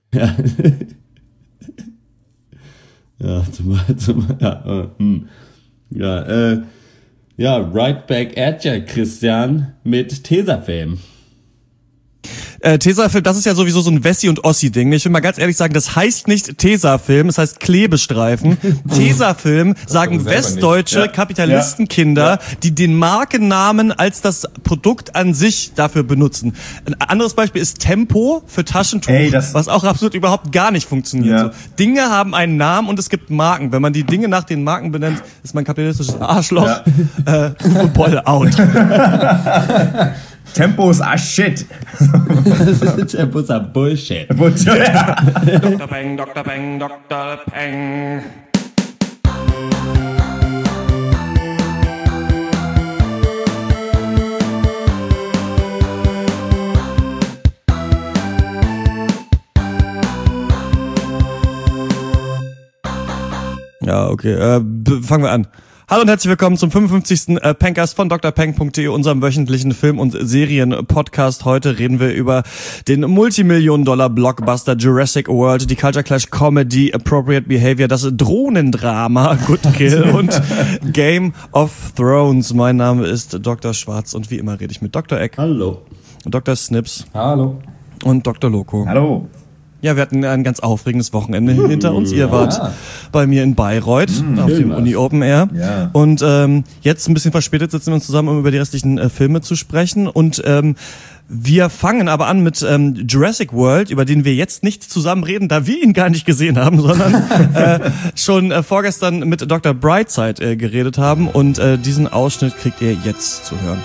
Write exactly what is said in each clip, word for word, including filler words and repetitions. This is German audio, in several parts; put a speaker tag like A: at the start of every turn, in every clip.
A: Ja. Ja, zum, zum, ja, äh, hm. ja, äh, ja, right back at ya, Christian, mit Tesafilm.
B: Äh, Tesafilm, das ist ja sowieso so ein Wessi- und Ossi-Ding. Ich will mal ganz ehrlich sagen, das heißt nicht Tesafilm, es heißt Klebestreifen. Tesafilm sagen westdeutsche
C: ja.
B: Kapitalistenkinder, ja. die den Markennamen als das Produkt an sich dafür benutzen. Ein anderes Beispiel ist Tempo für Taschentuch, Ey, was auch absolut überhaupt gar nicht funktioniert.
C: Ja.
B: So, Dinge haben einen Namen und es gibt Marken. Wenn man die Dinge nach den Marken benennt, ist man kapitalistisches Arschloch. Ja. Äh, Uwe Boll out.
C: Tempo ist ah shit.
A: Tempo ist ah Bullshit.
B: Doktor Peng, Doktor Peng, Doktor Peng. Ja, okay. Äh, fangen wir an. Hallo und herzlich willkommen zum fünfundfünfzigsten Äh, Pencast von Dr Peng punkt de, unserem wöchentlichen Film- und Serien-Podcast. Heute reden wir über den Multimillionen-Dollar-Blockbuster Jurassic World, die Culture Clash Comedy, Appropriate Behavior, das Drohnendrama Good Kill und Game of Thrones. Mein Name ist Doktor Schwarz und wie immer rede ich mit Doktor Eck.
A: Hallo.
B: Doktor Snips.
D: Hallo.
B: Und Doktor Loco.
C: Hallo.
B: Ja, wir hatten ein ganz aufregendes Wochenende hinter uns. Ihr wart ja. bei mir in Bayreuth mm, auf dem Uni Open Air.
C: Ja.
B: Und ähm, jetzt ein bisschen verspätet sitzen wir uns zusammen, um über die restlichen äh, Filme zu sprechen. Und ähm, wir fangen aber an mit ähm, Jurassic World, über den wir jetzt nicht zusammen reden, da wir ihn gar nicht gesehen haben, sondern äh, schon äh, vorgestern mit Doktor Brightside äh, geredet haben. Und äh, diesen Ausschnitt kriegt ihr jetzt zu hören.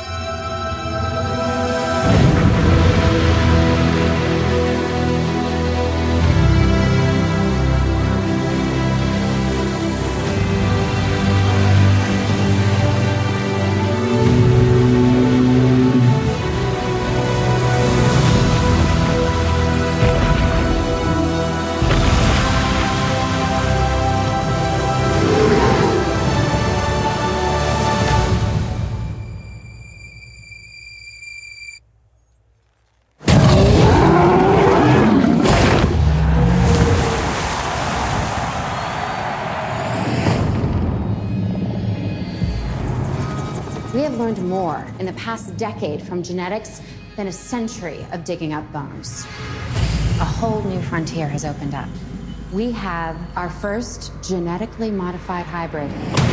E: In the past decade from genetics than a century of digging up bones. A whole new frontier has opened up. We have our first genetically modified hybrid.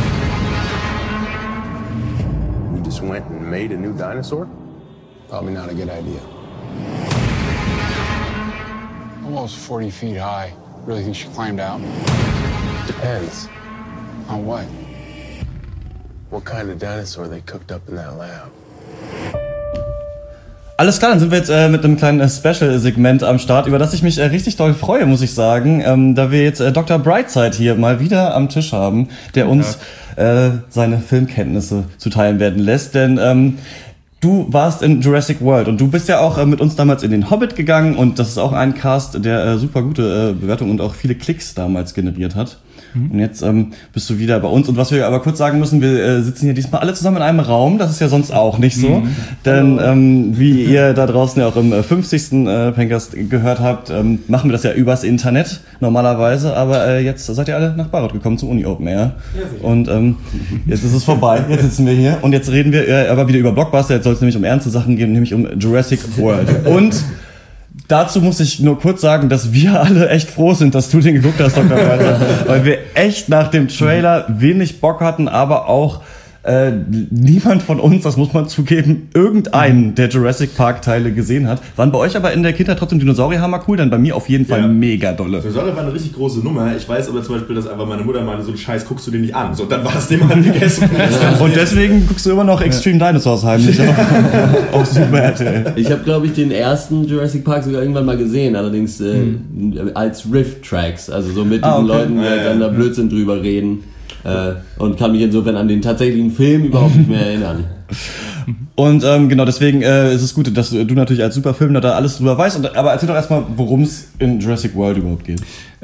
F: You just went and made a new dinosaur?
G: Probably not a good idea. Almost forty feet high. Really think she climbed out?
F: Depends.
G: On what?
F: What kind of dinosaur they cooked up in that lab.
B: Alles klar, dann sind wir jetzt äh, mit einem kleinen äh, Special-Segment am Start, über das ich mich äh, richtig doll freue, muss ich sagen, ähm, da wir jetzt äh, Doktor Brightside hier mal wieder am Tisch haben, der uns äh, seine Filmkenntnisse zuteilen werden lässt, denn ähm, du warst in Jurassic World und du bist ja auch äh, mit uns damals in den Hobbit gegangen und das ist auch ein Cast, der äh, super gute äh, Bewertungen und auch viele Klicks damals generiert hat. Und jetzt ähm, bist du wieder bei uns. Und was wir aber kurz sagen müssen, wir äh, sitzen hier diesmal alle zusammen in einem Raum. Das ist ja sonst auch nicht so. Mhm. Denn ähm, wie ihr da draußen ja auch im äh, fünfzigsten Äh, Pencast gehört habt, ähm, machen wir das ja übers Internet normalerweise. Aber äh, jetzt seid ihr alle nach Bayreuth gekommen zum Uni Open Air. Ja, und ähm, jetzt ist es vorbei. Jetzt sitzen wir hier. Und jetzt reden wir äh, aber wieder über Blockbuster. Jetzt soll es nämlich um ernste Sachen gehen, nämlich um Jurassic World. Und dazu muss ich nur kurz sagen, dass wir alle echt froh sind, dass du den geguckt hast, Doktor Walter, weil wir echt nach dem Trailer wenig Bock hatten, aber auch äh, niemand von uns, das muss man zugeben, irgendeinen der Jurassic Park Teile gesehen hat. Waren bei euch aber in der Kindheit trotzdem Dinosaurierhammer cool? Dann bei mir auf jeden Fall ja. mega dolle.
H: Dinosaurier war eine richtig große Nummer. Ich weiß aber zum Beispiel, dass einfach meine Mutter meinte, so einen Scheiß guckst du dir nicht an. So, dann war das Thema gegessen.
B: Und deswegen guckst du immer noch Extreme Dinosaurs heimlich auf, auf Super R T L.
A: Ich habe, glaube ich, den ersten Jurassic Park sogar irgendwann mal gesehen, allerdings äh, hm. als Riff-Tracks, also so mit diesen ah, okay. Leuten, die ja, dann da Blödsinn drüber reden. Äh, und kann mich insofern an den tatsächlichen Film überhaupt nicht mehr erinnern.
B: Und ähm, genau, deswegen äh, ist es gut, dass du, du natürlich als Superfilmer da alles drüber weißt. Und, aber erzähl doch erstmal, worum es in Jurassic World überhaupt geht.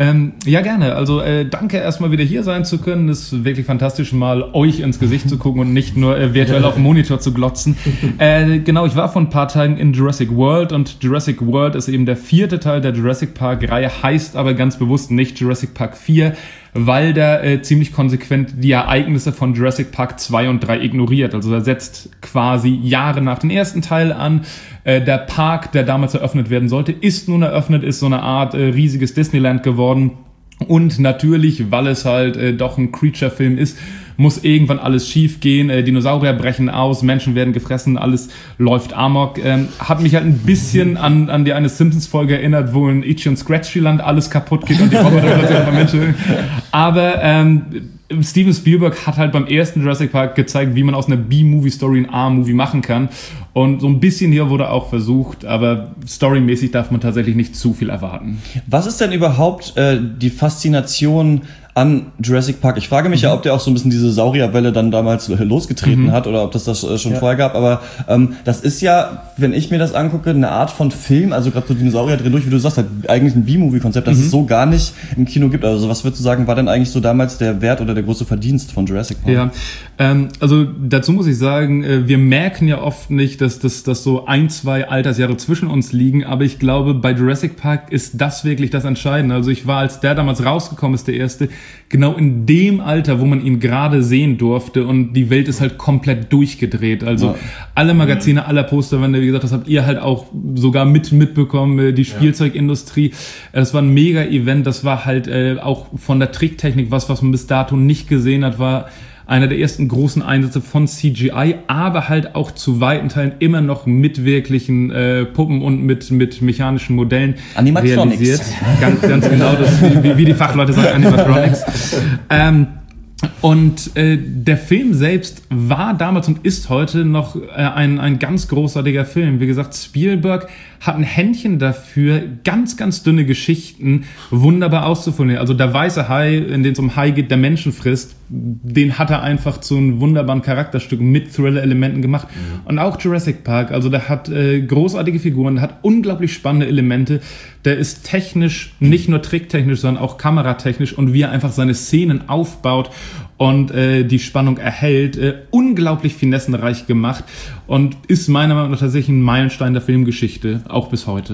C: Ähm, ja, gerne. Also äh, danke erstmal wieder hier sein zu können. Es ist wirklich fantastisch, mal euch ins Gesicht zu gucken und nicht nur äh, virtuell auf dem Monitor zu glotzen. Äh, genau, ich war vor ein paar Tagen in Jurassic World und Jurassic World ist eben der vierte Teil der Jurassic Park-Reihe, heißt aber ganz bewusst nicht Jurassic Park vier, weil der äh, ziemlich konsequent die Ereignisse von Jurassic Park zwei und drei ignoriert. Also er setzt quasi Jahre nach dem ersten Teil an. Äh, der Park, der damals eröffnet werden sollte, ist nun eröffnet, ist so eine Art äh, riesiges Disneyland geworden. Und natürlich, weil es halt äh, doch ein Creature-Film ist, muss irgendwann alles schief gehen. Äh, Dinosaurier brechen aus, Menschen werden gefressen, alles läuft amok. Ähm, hat mich halt ein bisschen an, an die eine Simpsons-Folge erinnert, wo in Itchy und Scratchy-Land alles kaputt geht und die Roboter plötzlich von Menschen. Aber ähm, Steven Spielberg hat halt beim ersten Jurassic Park gezeigt, wie man aus einer B-Movie-Story ein A-Movie machen kann. Und so ein bisschen hier wurde auch versucht, aber storymäßig darf man tatsächlich nicht zu viel erwarten.
B: Was ist denn überhaupt äh, die Faszination an Jurassic Park? Ich frage mich mhm. ja, ob der auch so ein bisschen diese Saurierwelle dann damals losgetreten mhm. hat oder ob das das äh, schon ja. vorher gab. Aber ähm, das ist ja, wenn ich mir das angucke, eine Art von Film, also gerade so Dinosaurier drehen durch, wie du sagst, halt eigentlich ein B-Movie-Konzept, das mhm. es so gar nicht im Kino gibt. Also was würdest du sagen, war denn eigentlich so damals der Wert oder der große Verdienst von Jurassic Park?
C: Ja, ähm, also dazu muss ich sagen, äh, wir merken ja oft nicht, dass, dass, dass so ein, zwei Altersjahre zwischen uns liegen, aber ich glaube, bei Jurassic Park ist das wirklich das Entscheidende. Also ich war, als der damals rausgekommen ist, der erste, genau in dem Alter, wo man ihn gerade sehen durfte und die Welt ist halt komplett durchgedreht. Also ja. alle Magazine, alle Posterwände, wie gesagt, das habt ihr halt auch sogar mit mitbekommen, die Spielzeugindustrie. Das war ein Mega-Event, das war halt äh, auch von der Tricktechnik was, was man bis dato nicht gesehen hat, war einer der ersten großen Einsätze von C G I, aber halt auch zu weiten Teilen immer noch mit wirklichen äh, Puppen und mit, mit mechanischen Modellen realisiert. Ganz, ganz genau, das, wie, wie die Fachleute sagen, Animatronics. ähm, Und äh, der Film selbst war damals und ist heute noch äh, ein, ein ganz großartiger Film. Wie gesagt, Spielberg hat ein Händchen dafür, ganz, ganz dünne Geschichten wunderbar auszuformulieren. Also der weiße Hai, in den es um Hai geht, der Menschen frisst, den hat er einfach zu einem wunderbaren Charakterstück mit Thriller-Elementen gemacht. Mhm. Und auch Jurassic Park, also der hat äh, großartige Figuren, der hat unglaublich spannende Elemente. Der ist technisch, nicht nur tricktechnisch, sondern auch kameratechnisch und wie er einfach seine Szenen aufbaut und äh, die Spannung erhält, äh, unglaublich finessenreich gemacht und ist meiner Meinung nach tatsächlich ein Meilenstein der Filmgeschichte, auch bis heute.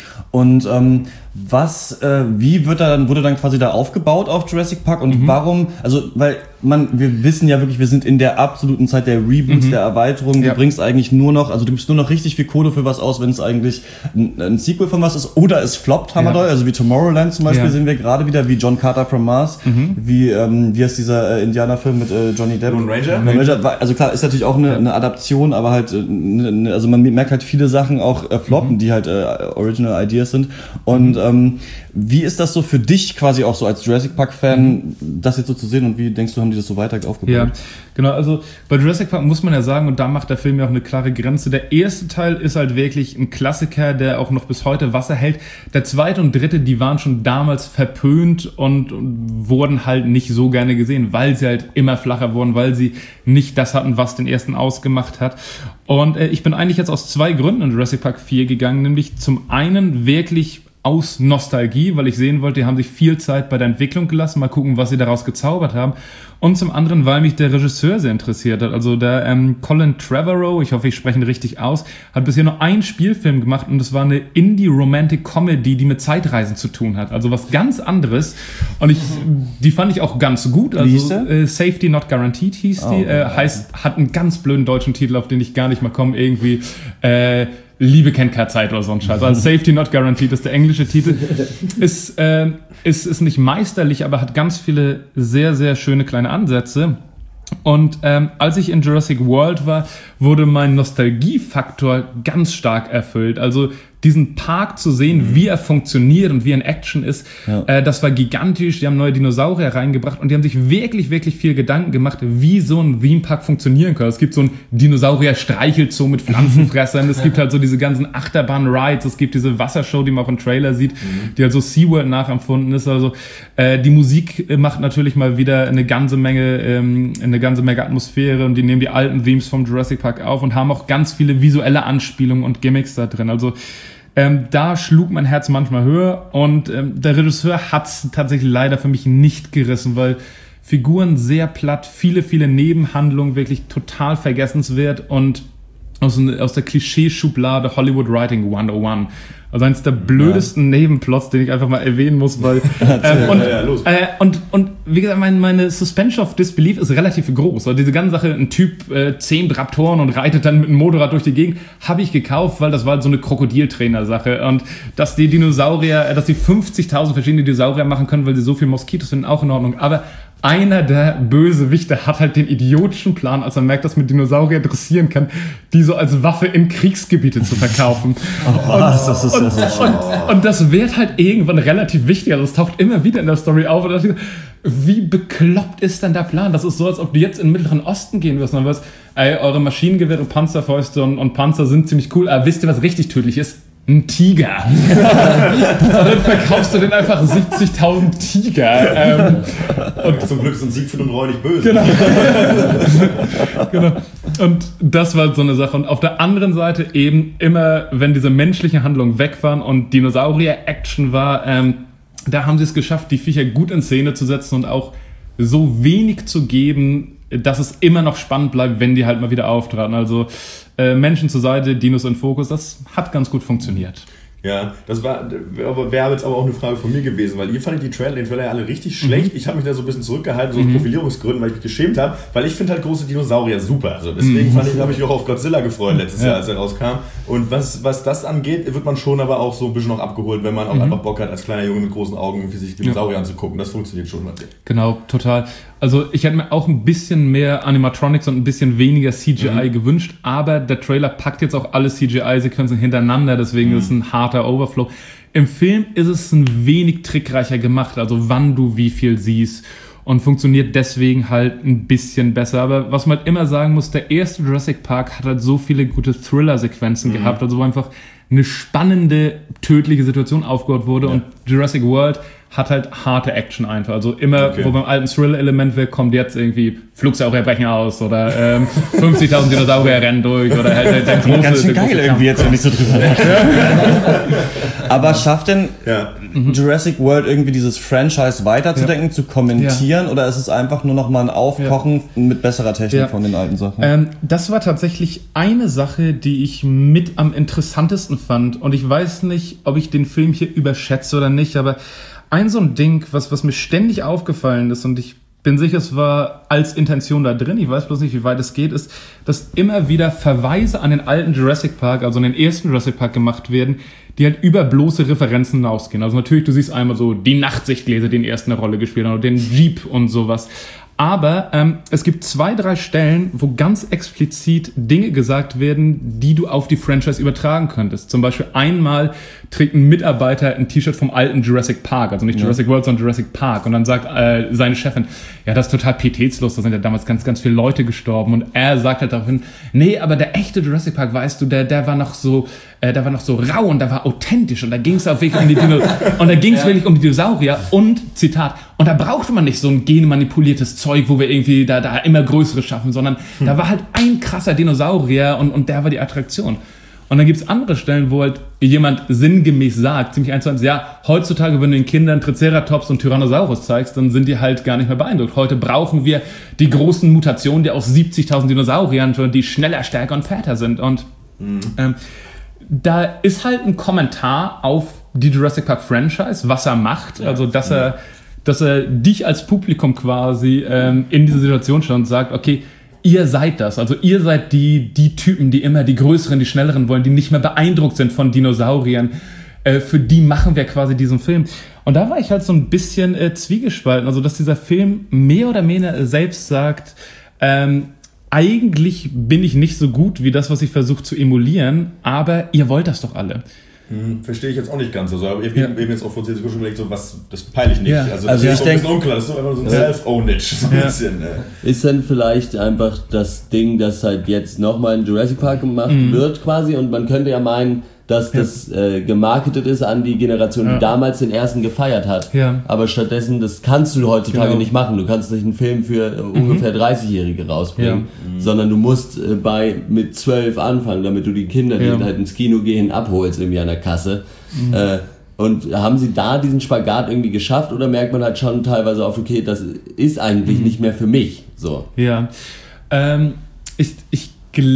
B: Und ähm, was, äh, wie wird da dann, wurde dann quasi da aufgebaut auf Jurassic Park und mhm. warum, also, weil man, wir wissen ja wirklich, wir sind in der absoluten Zeit der Reboots, mhm. der Erweiterung, du ja. bringst eigentlich nur noch, also du gibst nur noch richtig viel Kohle für was aus, wenn es eigentlich ein, ein Sequel von was ist, oder es floppt hammerdoll, ja. also wie Tomorrowland zum Beispiel ja. sehen wir gerade wieder, wie John Carter from Mars, mhm. wie, ähm, wie heißt dieser äh, Indianerfilm mit äh, Johnny Depp?
H: Lone Ranger?
B: Lone Ranger, also klar, ist natürlich auch eine, eine Adaption, aber halt, äh, ne, also man merkt halt viele Sachen auch äh, floppen, mhm. die halt äh, Original Ideas sind und ähm, wie ist das so für dich quasi auch so als Jurassic Park-Fan, mhm. das jetzt so zu sehen und wie denkst du, haben die das so weiter aufgebaut?
C: Ja, genau, also bei Jurassic Park muss man ja sagen, und da macht der Film ja auch eine klare Grenze, der erste Teil ist halt wirklich ein Klassiker, der auch noch bis heute Wasser hält. Der zweite und dritte, die waren schon damals verpönt und, und wurden halt nicht so gerne gesehen, weil sie halt immer flacher wurden, weil sie nicht das hatten, was den ersten ausgemacht hat. Und äh, ich bin eigentlich jetzt aus zwei Gründen in Jurassic Park vier gegangen, nämlich zum einen wirklich aus Nostalgie, weil ich sehen wollte, die haben sich viel Zeit bei der Entwicklung gelassen, mal gucken, was sie daraus gezaubert haben. Und zum anderen, weil mich der Regisseur sehr interessiert hat. Also der ähm, Colin Trevorrow, ich hoffe, ich spreche ihn richtig aus, hat bisher nur einen Spielfilm gemacht und das war eine Indie-Romantic-Comedy, die mit Zeitreisen zu tun hat. Also was ganz anderes. Und ich, die fand ich auch ganz gut. Also,
B: Wie hieß der?
C: Äh, Safety Not Guaranteed hieß oh, die. Äh, heißt, hat einen ganz blöden deutschen Titel, auf den ich gar nicht mal komme. Irgendwie äh, Liebe kennt keine Zeit oder so ein Scheiß. Also Safety Not Guaranteed ist der englische Titel. Ist, äh, ist, ist nicht meisterlich, aber hat ganz viele sehr, sehr schöne kleine Ansätze. Und ähm, als ich in Jurassic World war, wurde mein Nostalgiefaktor ganz stark erfüllt. Also diesen Park zu sehen, mhm. wie er funktioniert und wie er in Action ist, ja. äh, das war gigantisch. Die haben neue Dinosaurier reingebracht und die haben sich wirklich, wirklich viel Gedanken gemacht, wie so ein Theme-Park funktionieren kann. Es gibt so ein Dinosaurier-Streichelzoo mit Pflanzenfressern, es gibt halt so diese ganzen Achterbahn-Rides, es gibt diese Wassershow, die man auch im Trailer sieht, mhm. die halt so SeaWorld nachempfunden ist. Also äh, die Musik macht natürlich mal wieder eine ganze Menge, ähm, eine ganze Menge Atmosphäre und die nehmen die alten Themes vom Jurassic Park auf und haben auch ganz viele visuelle Anspielungen und Gimmicks da drin. Also Ähm, da schlug mein Herz manchmal höher und ähm, der Regisseur hat es tatsächlich leider für mich nicht gerissen, weil Figuren sehr platt, viele, viele Nebenhandlungen wirklich total vergessenswert und aus, aus der Klischee-Schublade Hollywood Writing hundertundeins. Also eines der blödesten ja. Nebenplots, den ich einfach mal erwähnen muss, weil ähm, und, ja, ja, äh, und und wie gesagt, meine, meine Suspension of Disbelief ist relativ groß. Also diese ganze Sache, ein Typ äh, zehn Raptoren und reitet dann mit einem Motorrad durch die Gegend, habe ich gekauft, weil das war so eine Krokodiltrainer-Sache und dass die Dinosaurier, äh, dass die fünfzigtausend verschiedene Dinosaurier machen können, weil sie so viele Moskitos finden, auch in Ordnung. Aber einer der Bösewichte hat halt den idiotischen Plan, als er merkt, dass man Dinosaurier dressieren kann, die so als Waffe in Kriegsgebiete zu verkaufen.
B: Oh, was? Das ist
C: und,
B: ja so
C: und, und, und das wird halt irgendwann relativ wichtig. Also es taucht immer wieder in der Story auf. Und dachte, wie bekloppt ist denn der Plan? Das ist so, als ob du jetzt in den Mittleren Osten gehen wirst und dann wirst, ey, eure Maschinengewehre, Panzerfäuste und, und Panzer sind ziemlich cool, aber wisst ihr, was richtig tödlich ist? Ein Tiger. Und dann verkaufst du den einfach siebzigtausend Tiger. Ähm,
H: und zum Glück sind Siegfried und Roy nicht böse.
C: Genau. Genau. Und das war so eine Sache. Und auf der anderen Seite eben immer, wenn diese menschlichen Handlungen weg waren und Dinosaurier-Action war, ähm, da haben sie es geschafft, die Viecher gut in Szene zu setzen und auch so wenig zu geben, dass es immer noch spannend bleibt, wenn die halt mal wieder auftraten. Also äh, Menschen zur Seite, Dinos in Fokus, das hat ganz gut funktioniert.
H: Ja, das war, wäre jetzt aber auch eine Frage von mir gewesen, weil ihr fandet die Trailer, den Trailer ja alle richtig schlecht. Mhm. Ich habe mich da so ein bisschen zurückgehalten, so aus mhm. Profilierungsgründen, weil ich mich geschämt habe, weil ich finde halt große Dinosaurier super. Also deswegen mhm. fand ich, habe ich mich auch auf Godzilla gefreut letztes ja. Jahr, als er rauskam. Und was, was das angeht, wird man schon aber auch so ein bisschen noch abgeholt, wenn man auch mhm. einfach Bock hat, als kleiner Junge mit großen Augen für sich Dinosaurier ja. anzugucken. Das funktioniert schon mal.
C: Genau, total. Also ich hätte mir auch ein bisschen mehr Animatronics und ein bisschen weniger C G I mhm. gewünscht, aber der Trailer packt jetzt auch alle C G I-Sequenzen hintereinander, deswegen mhm. ist es ein harter Overflow. Im Film ist es ein wenig trickreicher gemacht, also wann du wie viel siehst und funktioniert deswegen halt ein bisschen besser. Aber was man halt immer sagen muss, der erste Jurassic Park hat halt so viele gute Thriller-Sequenzen mhm. gehabt, also wo einfach eine spannende, tödliche Situation aufgebaut wurde ja. und Jurassic World hat halt harte Action einfach. Also immer, okay. wo beim alten Thrill-Element wird, kommt jetzt irgendwie Flugsaurier brechen aus oder ähm, fünfzigtausend Dinosaurier rennen durch oder halt, halt der große...
B: Ganz schön geil irgendwie Kampf. Jetzt, wenn ich so drüber nachdenke. Aber schafft denn ja. Jurassic World irgendwie dieses Franchise weiterzudenken, ja. zu kommentieren ja. oder ist es einfach nur noch mal ein Aufkochen ja. mit besserer Technik ja. von den alten Sachen?
C: Ähm, das war tatsächlich eine Sache, die ich mit am interessantesten fand und ich weiß nicht, ob ich den Film hier überschätze oder nicht, aber ein so ein Ding, was, was mir ständig aufgefallen ist und ich bin sicher, es war als Intention da drin, ich weiß bloß nicht, wie weit es geht, ist, dass immer wieder Verweise an den alten Jurassic Park, also an den ersten Jurassic Park gemacht werden, die halt über bloße Referenzen hinausgehen. Also natürlich, du siehst einmal so die Nachtsichtgläser, die in der ersten eine Rolle gespielt haben, oder den Jeep und sowas. Aber ähm, es gibt zwei, drei Stellen, wo ganz explizit Dinge gesagt werden, die du auf die Franchise übertragen könntest. Zum Beispiel einmal trägt ein Mitarbeiter ein T-Shirt vom alten Jurassic Park, also nicht ja. Jurassic World, sondern Jurassic Park. Und dann sagt äh, seine Chefin, ja, das ist total pietätslos, da sind ja damals ganz, ganz viele Leute gestorben. Und er sagt halt daraufhin, nee, aber der echte Jurassic Park, weißt du, der, der war noch so, äh, der war noch so rau und der war authentisch und da ging es auch wirklich um die Dino- und da ging es ja. wirklich um die Dinosaurier und, Zitat, und da brauchte man nicht so ein genmanipuliertes Zeug, wo wir irgendwie da, da immer Größeres schaffen, sondern hm. da war halt ein krasser Dinosaurier und, und der war die Attraktion. Und dann gibt's andere Stellen, wo halt jemand sinngemäß sagt, ziemlich eins zu eins, ja, heutzutage, wenn du den Kindern Triceratops und Tyrannosaurus zeigst, dann sind die halt gar nicht mehr beeindruckt. Heute brauchen wir die großen Mutationen, die aus siebzigtausend Dinosauriern, die schneller, stärker und fetter sind. Und mhm. ähm, da ist halt ein Kommentar auf die Jurassic Park Franchise, was er macht, ja. also dass er, dass er dich als Publikum quasi ähm, in diese Situation stellt und sagt, okay, ihr seid das, also ihr seid die, die Typen, die immer die Größeren, die Schnelleren wollen, die nicht mehr beeindruckt sind von Dinosauriern. Äh, für die machen wir quasi diesen Film. Und da war ich halt so ein bisschen äh, zwiegespalten, also dass dieser Film mehr oder weniger selbst sagt, ähm, eigentlich bin ich nicht so gut wie das, was ich versuche zu emulieren, aber ihr wollt das doch alle.
H: Hm, verstehe ich jetzt auch nicht ganz. Also ich habe ja. eben jetzt auch vor zehn Sekunden schon überlegt, so was, das peile ich nicht.
B: Ja.
H: Also,
B: also
H: das
B: ist
H: so
B: ein
H: bisschen unklar, das ist so einfach so ein ja. Self-Ownage. So ein
A: ja.
H: bisschen, äh.
A: Ist dann vielleicht einfach das Ding, dass halt jetzt nochmal in Jurassic Park gemacht mhm. wird quasi und man könnte ja meinen, dass ja. das äh, gemarketet ist an die Generation, ja. die damals den ersten gefeiert hat.
C: Ja.
A: Aber stattdessen, das kannst du heutzutage
C: genau.
A: nicht machen. Du kannst nicht einen Film für äh, mhm. ungefähr dreißigjährige rausbringen, ja. mhm. sondern du musst äh, bei mit zwölf anfangen, damit du die Kinder, die ja. halt ins Kino gehen, abholst irgendwie an der Kasse. Mhm. Äh, und haben sie da diesen Spagat irgendwie geschafft oder merkt man halt schon teilweise auf, okay, das ist eigentlich mhm. nicht mehr für mich. So.
C: Ja, ähm, ich, ich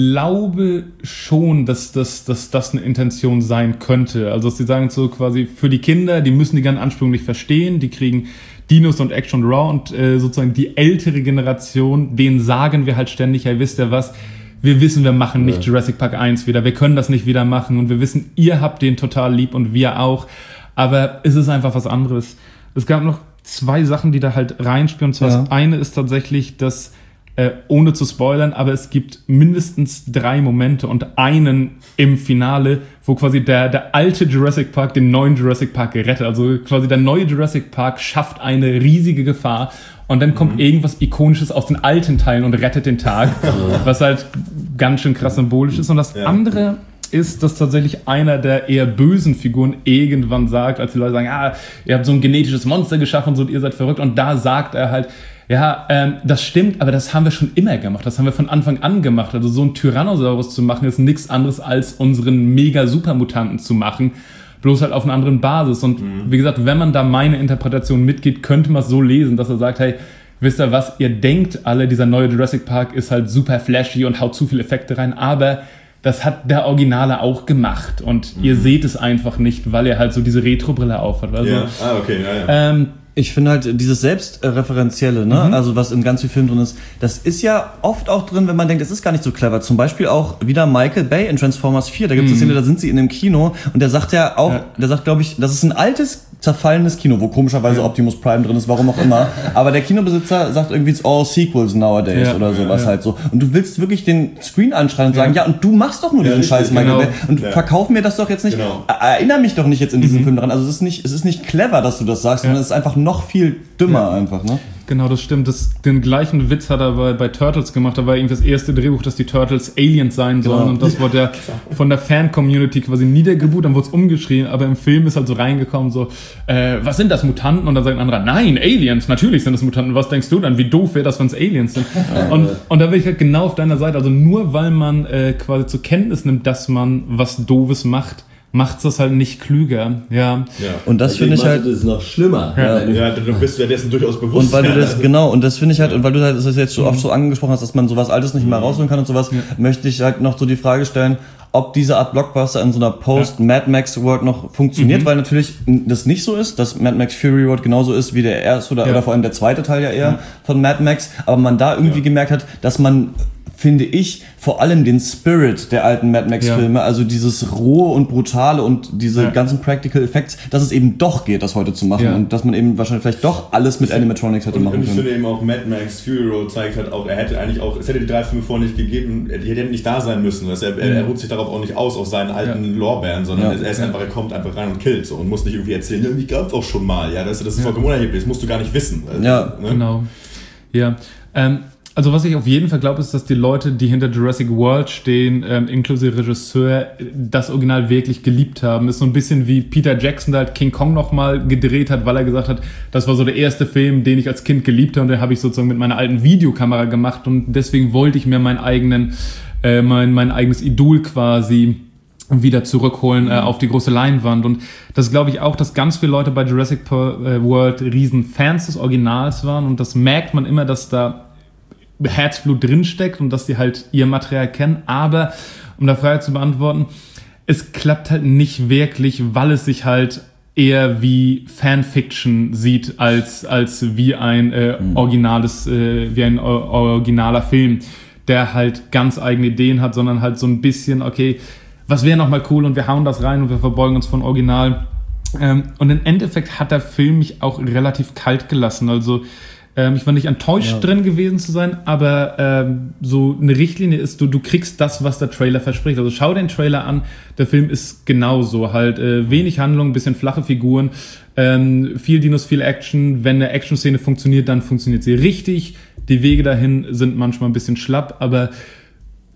C: glaube schon, dass das dass das eine Intention sein könnte. Also dass sie sagen so quasi für die Kinder, die müssen die ganzen Anspielungen nicht verstehen, die kriegen Dinos und Action Raw und äh, sozusagen die ältere Generation, denen sagen wir halt ständig, hey, wisst ihr was, wir wissen, wir machen nicht ja. Jurassic Park eins wieder, wir können das nicht wieder machen und wir wissen, ihr habt den total lieb und wir auch, aber es ist einfach was anderes. Es gab noch zwei Sachen, die da halt reinspielen. Und zwar ja. das eine ist tatsächlich, dass Äh, ohne zu spoilern, aber es gibt mindestens drei Momente und einen im Finale, wo quasi der, der alte Jurassic Park den neuen Jurassic Park gerettet. Also quasi der neue Jurassic Park schafft eine riesige Gefahr und dann kommt mhm. irgendwas Ikonisches aus den alten Teilen und rettet den Tag, was halt ganz schön krass symbolisch ist. Und das ja. andere ist, dass tatsächlich einer der eher bösen Figuren irgendwann sagt, als die Leute sagen, ah, ihr habt so ein genetisches Monster geschaffen und so, und ihr seid verrückt. Und da sagt er halt, ja, ähm, das stimmt, aber das haben wir schon immer gemacht. Das haben wir von Anfang an gemacht. Also so ein Tyrannosaurus zu machen, ist nichts anderes als unseren Mega-Supermutanten zu machen. Bloß halt auf einer anderen Basis. Und mhm. wie gesagt, wenn man da meine Interpretation mitgeht, könnte man es so lesen, dass er sagt, hey, wisst ihr was, ihr denkt alle, dieser neue Jurassic Park ist halt super flashy und haut zu viele Effekte rein, aber das hat der Originale auch gemacht. Und mhm. ihr seht es einfach nicht, weil er halt so diese Retro-Brille aufhat. Also,
H: ja, ah, okay, ja, ja.
B: Ähm, Ich finde halt dieses Selbstreferenzielle, ne, mhm. also was in ganz vielen Filmen drin ist, das ist ja oft auch drin, wenn man denkt, es ist gar nicht so clever. Zum Beispiel auch wieder Michael Bay in Transformers vier, da gibt es mhm. eine Szene, da sind sie in einem Kino und der sagt ja auch, ja. der sagt, glaube ich, das ist ein altes, zerfallenes Kino, wo komischerweise ja. Optimus Prime drin ist, warum auch immer. Aber der Kinobesitzer sagt irgendwie, it's all sequels nowadays ja. oder sowas ja, ja. halt so. Und du willst wirklich den Screen anschreien und sagen, ja, ja und du machst doch nur ja, diesen Scheiß, Michael genau. Bay. Und ja. verkauf mir das doch jetzt nicht, genau. erinnere mich doch nicht jetzt in diesem mhm. Film dran. Also es ist nicht, es ist nicht clever, dass du das sagst, ja. sondern es ist einfach noch viel dümmer ja. einfach, ne?
C: Genau, das stimmt. Das, den gleichen Witz hat er bei, bei Turtles gemacht. Da war irgendwie das erste Drehbuch, dass die Turtles Aliens sein sollen. Genau. Und das wurde ja von der Fan-Community quasi niedergebuht. Dann wurde es umgeschrieben. Aber im Film ist halt so reingekommen, so, äh, was sind das, Mutanten? Und dann sagt ein anderer, nein, Aliens, natürlich sind das Mutanten. Was denkst du dann? Wie doof wäre das, wenn es Aliens sind? Und, und da bin ich halt genau auf deiner Seite. Also nur weil man äh, quasi zur Kenntnis nimmt, dass man was Doofes macht, macht's das halt nicht klüger, ja.
B: ja. Und das finde ich halt,
A: das ist noch schlimmer.
H: Ja, ja, du bist ja dessen durchaus bewusst.
B: Und weil du das, genau, und das finde ich halt, und weil du halt das jetzt so oft so angesprochen hast, dass man sowas Altes nicht mehr rausholen kann und sowas, ja. möchte ich halt noch so die Frage stellen, ob diese Art Blockbuster in so einer Post-Mad Max-World noch funktioniert, mhm. weil natürlich das nicht so ist, dass Mad Max Fury Road genauso ist wie der erste oder, ja. oder vor allem der zweite Teil ja eher ja. von Mad Max, aber man da irgendwie ja. gemerkt hat, dass man, finde ich, vor allem den Spirit der alten Mad Max-Filme, ja. also dieses rohe und brutale und diese ja. ganzen Practical Effects, dass es eben doch geht, das heute zu machen ja. und dass man eben wahrscheinlich vielleicht doch alles mit Animatronics hätte
H: und,
B: machen
H: können. Und ich
B: können.
H: finde eben auch Mad Max Fury Road zeigt halt auch, er hätte eigentlich auch, es hätte die drei Filme vorher nicht gegeben, die hätten nicht da sein müssen. Also er, er, er ruht sich darauf auch nicht aus, auf seinen alten ja. Lorbeeren, sondern ja. er ist einfach, er kommt einfach rein und killt so und muss nicht irgendwie erzählen, ja, die gab's auch schon mal, ja, das, das ist ja. vollkommen unerheblich, das musst du gar nicht wissen. Also,
B: ja,
H: ne?
C: Genau. Ja, ähm, also was ich auf jeden Fall glaube, ist, dass die Leute, die hinter Jurassic World stehen, ähm, inklusive Regisseur, das Original wirklich geliebt haben. Ist so ein bisschen wie Peter Jackson, der halt King Kong nochmal gedreht hat, weil er gesagt hat, das war so der erste Film, den ich als Kind geliebt habe und den habe ich sozusagen mit meiner alten Videokamera gemacht und deswegen wollte ich mir meinen eigenen, äh, mein, mein eigenes Idol quasi wieder zurückholen äh, auf die große Leinwand. Und das glaube ich auch, dass ganz viele Leute bei Jurassic World riesen Fans des Originals waren und das merkt man immer, dass da Herzblut drinsteckt und dass die halt ihr Material kennen, aber um da Frage zu beantworten, es klappt halt nicht wirklich, weil es sich halt eher wie Fanfiction sieht, als, als wie ein äh, originales, äh, wie ein originaler Film, der halt ganz eigene Ideen hat, sondern halt so ein bisschen, okay, was wäre nochmal cool und wir hauen das rein und wir verbeugen uns von Original. Ähm, und im Endeffekt hat der Film mich auch relativ kalt gelassen, also Ähm, ich war nicht enttäuscht ja. drin gewesen zu sein, aber ähm, so eine Richtlinie ist, du, du kriegst das, was der Trailer verspricht. Also schau den Trailer an, der Film ist genauso. Halt äh, wenig Handlung, ein bisschen flache Figuren, ähm, viel Dinos, viel Action. Wenn eine Action-Szene funktioniert, dann funktioniert sie richtig. Die Wege dahin sind manchmal ein bisschen schlapp, aber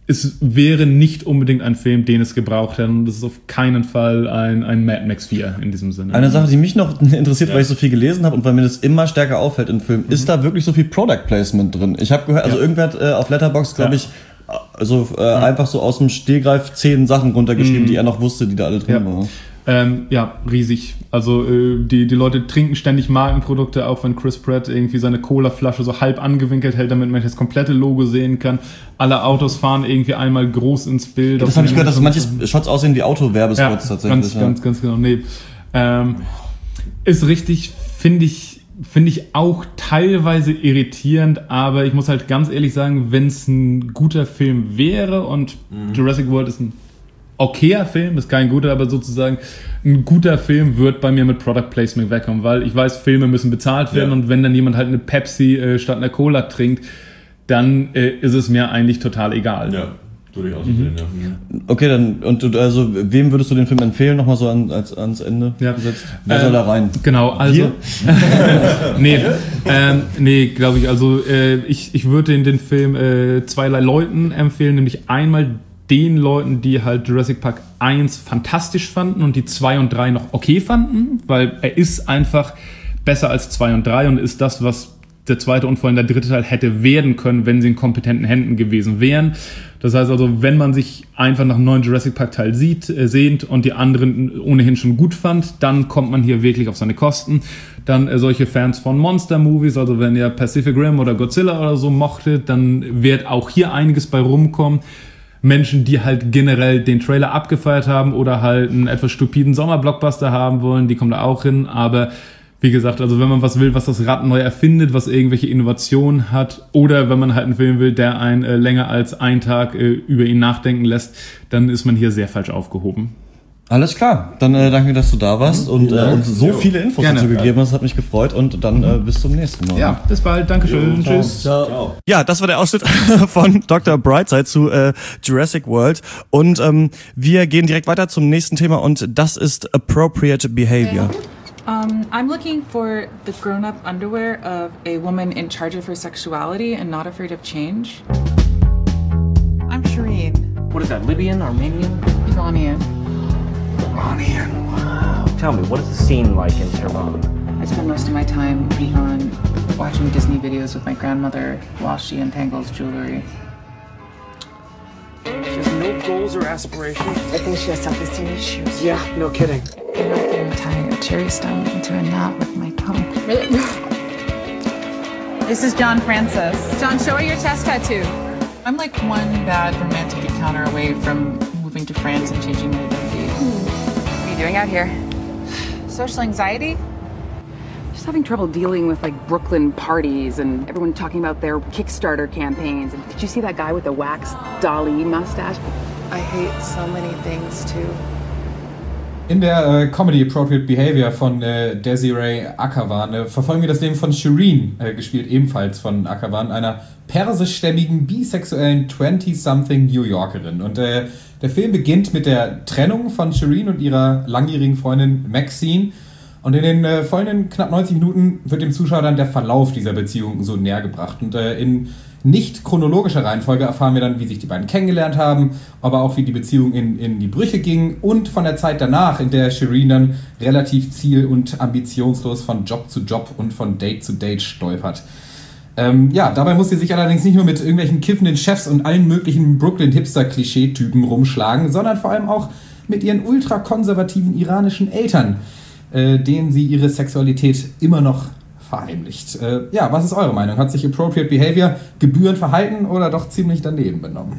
C: es wäre nicht unbedingt ein Film, den es gebraucht hätte. Und das ist auf keinen Fall ein, ein Mad Max vier in diesem Sinne.
B: Eine Sache, die mich noch interessiert, ja. weil ich so viel gelesen habe und weil mir das immer stärker auffällt in Filmen, mhm. ist da wirklich so viel Product Placement drin? Ich habe gehört, also ja. irgendwer hat äh, auf Letterboxd, glaube ja. ich, also äh, ja. einfach so aus dem Stehgreif zehn Sachen runtergeschrieben, mhm. die er noch wusste, die da alle drin
C: ja.
B: waren.
C: Ähm, ja, riesig. Also äh, die, die Leute trinken ständig Markenprodukte, auch wenn Chris Pratt irgendwie seine Cola-Flasche so halb angewinkelt hält, damit man das komplette Logo sehen kann. Alle Autos fahren irgendwie einmal groß ins Bild.
B: Ja, das habe ich gehört, dass manche Shots aussehen wie Autowerbespots
C: ja,
B: tatsächlich.
C: Ganz, ja. ganz, ganz genau. Nee. Ähm, ist richtig, finde ich, finde ich auch teilweise irritierend, aber ich muss halt ganz ehrlich sagen, wenn es ein guter Film wäre und mhm. Jurassic World ist ein okayer Film, ist kein guter, aber sozusagen ein guter Film wird bei mir mit Product Placement wegkommen, weil ich weiß, Filme müssen bezahlt werden ja. und wenn dann jemand halt eine Pepsi äh, statt einer Cola trinkt, dann äh, ist es mir eigentlich total egal.
H: Ja, würde ich auch so mhm. sehen, ja.
B: Okay, dann, und du, also, wem würdest du den Film empfehlen, nochmal so an, als, ans Ende
C: ja.
B: gesetzt? Wer
C: äh,
B: soll da rein?
C: Genau, also, nee, ähm, nee, glaube ich, also, äh, ich, ich würde den, den Film äh, zweierlei Leuten empfehlen, nämlich einmal den Leuten, die halt Jurassic Park eins fantastisch fanden und die zwei und drei noch okay fanden, weil er ist einfach besser als zwei und drei und ist das, was der zweite und vor allem der dritte Teil hätte werden können, wenn sie in kompetenten Händen gewesen wären. Das heißt also, wenn man sich einfach nach einem neuen Jurassic Park Teil sieht, äh, sehnt und die anderen ohnehin schon gut fand, dann kommt man hier wirklich auf seine Kosten. Dann äh, solche Fans von Monster-Movies, also wenn ihr Pacific Rim oder Godzilla oder so mochtet, dann wird auch hier einiges bei rumkommen. Menschen, die halt generell den Trailer abgefeiert haben oder halt einen etwas stupiden Sommerblockbuster haben wollen, die kommen da auch hin. Aber wie gesagt, also wenn man was will, was das Rad neu erfindet, was irgendwelche Innovationen hat, oder wenn man halt einen Film will, der einen äh, länger als einen Tag äh, über ihn nachdenken lässt, dann ist man hier sehr falsch aufgehoben.
B: Alles klar, dann äh, danke, dass du da warst und äh, uns so viele Infos Gerne. dazu gegeben hast, hat mich gefreut und dann äh, bis zum nächsten Mal.
C: Ja, bis bald, Dankeschön, jo, tschüss.
B: Ciao. Ciao. Ja, das war der Ausschnitt von Doktor Brightside zu äh, Jurassic World und ähm, wir gehen direkt weiter zum nächsten Thema und das ist Appropriate Behavior.
D: Um, I'm looking for the grown-up underwear of a woman in charge of her sexuality and not afraid of change.
I: I'm Shireen. What is that, Libyan, Armenian?
D: Iranian.
I: Iranian, wow. Tell me, what is the scene like in Tehran?
D: I spend most of my time in Iran watching Disney videos with my grandmother while she entangles jewelry.
I: She has no goals or aspirations?
D: I think she has self-esteem issues.
I: Yeah, no kidding.
D: And I've been tying a cherry stem into a knot with my tongue.
J: Really? This is John Francis. John, show her your chest tattoo.
D: I'm like one bad romantic encounter away from moving to France and changing my identity.
J: What are you doing out here? Social anxiety?
K: Just having trouble dealing with like Brooklyn parties and everyone talking about their Kickstarter campaigns. And did you see that guy with the wax Dali mustache?
J: I hate so many things too.
L: In der äh, Comedy Appropriate Behavior von äh, Desiree Akhavan äh, verfolgen wir das Leben von Shireen, äh, gespielt ebenfalls von Akhavan, einer persischstämmigen, bisexuellen twenty-something New Yorkerin. Und äh, der Film beginnt mit der Trennung von Shireen und ihrer langjährigen Freundin Maxine. Und in den äh, folgenden knapp neunzig Minuten wird dem Zuschauer dann der Verlauf dieser Beziehung so näher gebracht. Und äh, in nicht chronologischer Reihenfolge erfahren wir dann, wie sich die beiden kennengelernt haben, aber auch wie die Beziehung in, in die Brüche ging und von der Zeit danach, in der Shireen dann relativ ziel- und ambitionslos von Job zu Job und von Date zu Date stolpert. Ähm, ja, dabei muss sie sich allerdings nicht nur mit irgendwelchen kiffenden Chefs und allen möglichen Brooklyn-Hipster-Klischee-Typen rumschlagen, sondern vor allem auch mit ihren ultrakonservativen iranischen Eltern, äh, denen sie ihre Sexualität immer noch verheimlicht. Äh, ja, was ist eure Meinung? Hat sich Appropriate Behavior gebührend verhalten oder doch ziemlich daneben benommen?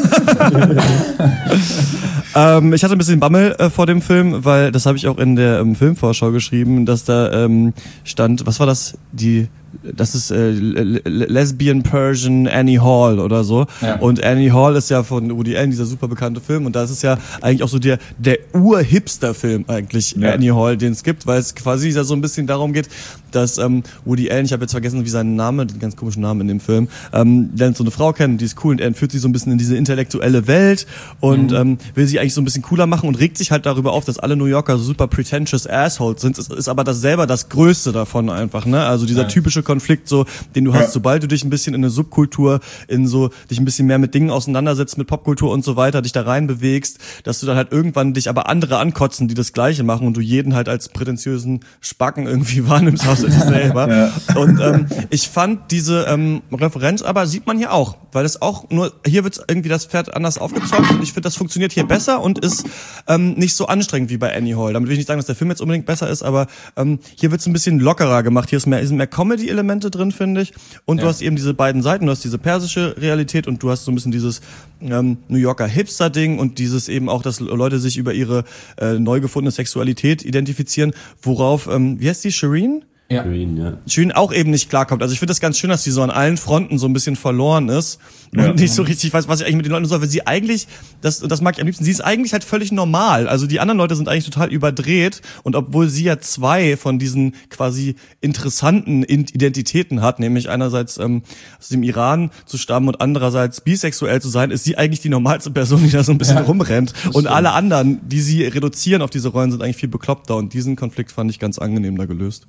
B: ähm, ich hatte ein bisschen Bammel äh, vor dem Film, weil das habe ich auch in der ähm, Filmvorschau geschrieben, dass da ähm, stand, was war das? Die Das ist äh, Lesbian Persian Annie Hall oder so. Ja. Und Annie Hall ist ja von Woody Allen, dieser super bekannte Film. Und da ist es ja eigentlich auch so der, der Ur-Hipster-Film eigentlich, ja. Annie Hall, den es gibt, weil es quasi ja so ein bisschen darum geht, dass ähm, Woody Allen, ich habe jetzt vergessen, wie sein Name, den ganz komischen Namen in dem Film, ähm, lernt so eine Frau kennen, die ist cool und er entführt sie so ein bisschen in diese intellektuelle Welt und mhm. ähm, will sie eigentlich so ein bisschen cooler machen und regt sich halt darüber auf, dass alle New Yorker so super pretentious Assholes sind. Es ist aber das selber das Größte davon einfach, ne? Also dieser ja. typische typische Konflikt, so, den du hast,
M: Ja.
B: sobald du dich ein bisschen in eine Subkultur, in so, dich ein bisschen mehr mit Dingen auseinandersetzt, mit Popkultur und so weiter, dich da rein bewegst, dass du dann halt irgendwann dich aber andere ankotzen, die das Gleiche machen und du jeden halt als prätentiösen Spacken irgendwie wahrnimmst, außer dich selber.
M: Ja.
B: Und ähm, ich fand diese ähm, Referenz aber, sieht man hier auch, weil es auch nur, hier wird irgendwie das Pferd anders aufgezäumt und ich finde, das funktioniert hier besser und ist ähm, nicht so anstrengend wie bei Annie Hall. Damit will ich nicht sagen, dass der Film jetzt unbedingt besser ist, aber ähm, hier wird es ein bisschen lockerer gemacht. Hier ist mehr, sind mehr Comedy-Elemente drin, finde ich. Und
L: Ja.
B: du hast eben diese beiden Seiten. Du hast diese persische Realität und du hast so ein bisschen dieses ähm, New Yorker Hipster-Ding und dieses eben auch, dass Leute sich über ihre äh, neu gefundene Sexualität identifizieren, worauf, ähm, wie heißt die, Shireen?
L: Ja.
A: Green, ja.
B: Shireen auch eben nicht klarkommt. Also ich finde das ganz schön, dass die so an allen Fronten so ein bisschen verloren ist und
M: Ja.
B: nicht so richtig weiß, was ich eigentlich mit den Leuten soll, weil sie eigentlich, das, und das mag ich am liebsten, sie ist eigentlich halt völlig normal. Also die anderen Leute sind eigentlich total überdreht und obwohl sie ja zwei von diesen quasi interessanten Identitäten hat, nämlich einerseits ähm, aus dem Iran zu stammen und andererseits bisexuell zu sein, ist sie eigentlich die normalste Person, die da so ein bisschen
L: Ja,
B: rumrennt. Und alle anderen, die sie reduzieren auf diese Rollen, sind eigentlich viel bekloppter und diesen Konflikt fand ich ganz angenehm da gelöst.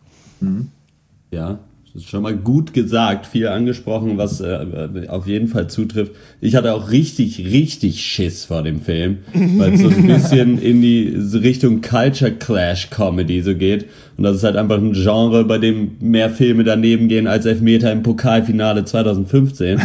A: Ja, das ist schon mal gut gesagt, viel angesprochen, was äh, auf jeden Fall zutrifft. Ich hatte auch richtig, richtig Schiss vor dem Film, weil es so ein bisschen in die Richtung Culture Clash Comedy so geht. Und das ist halt einfach ein Genre, bei dem mehr Filme daneben gehen als Elfmeter im Pokalfinale zwanzig fünfzehn.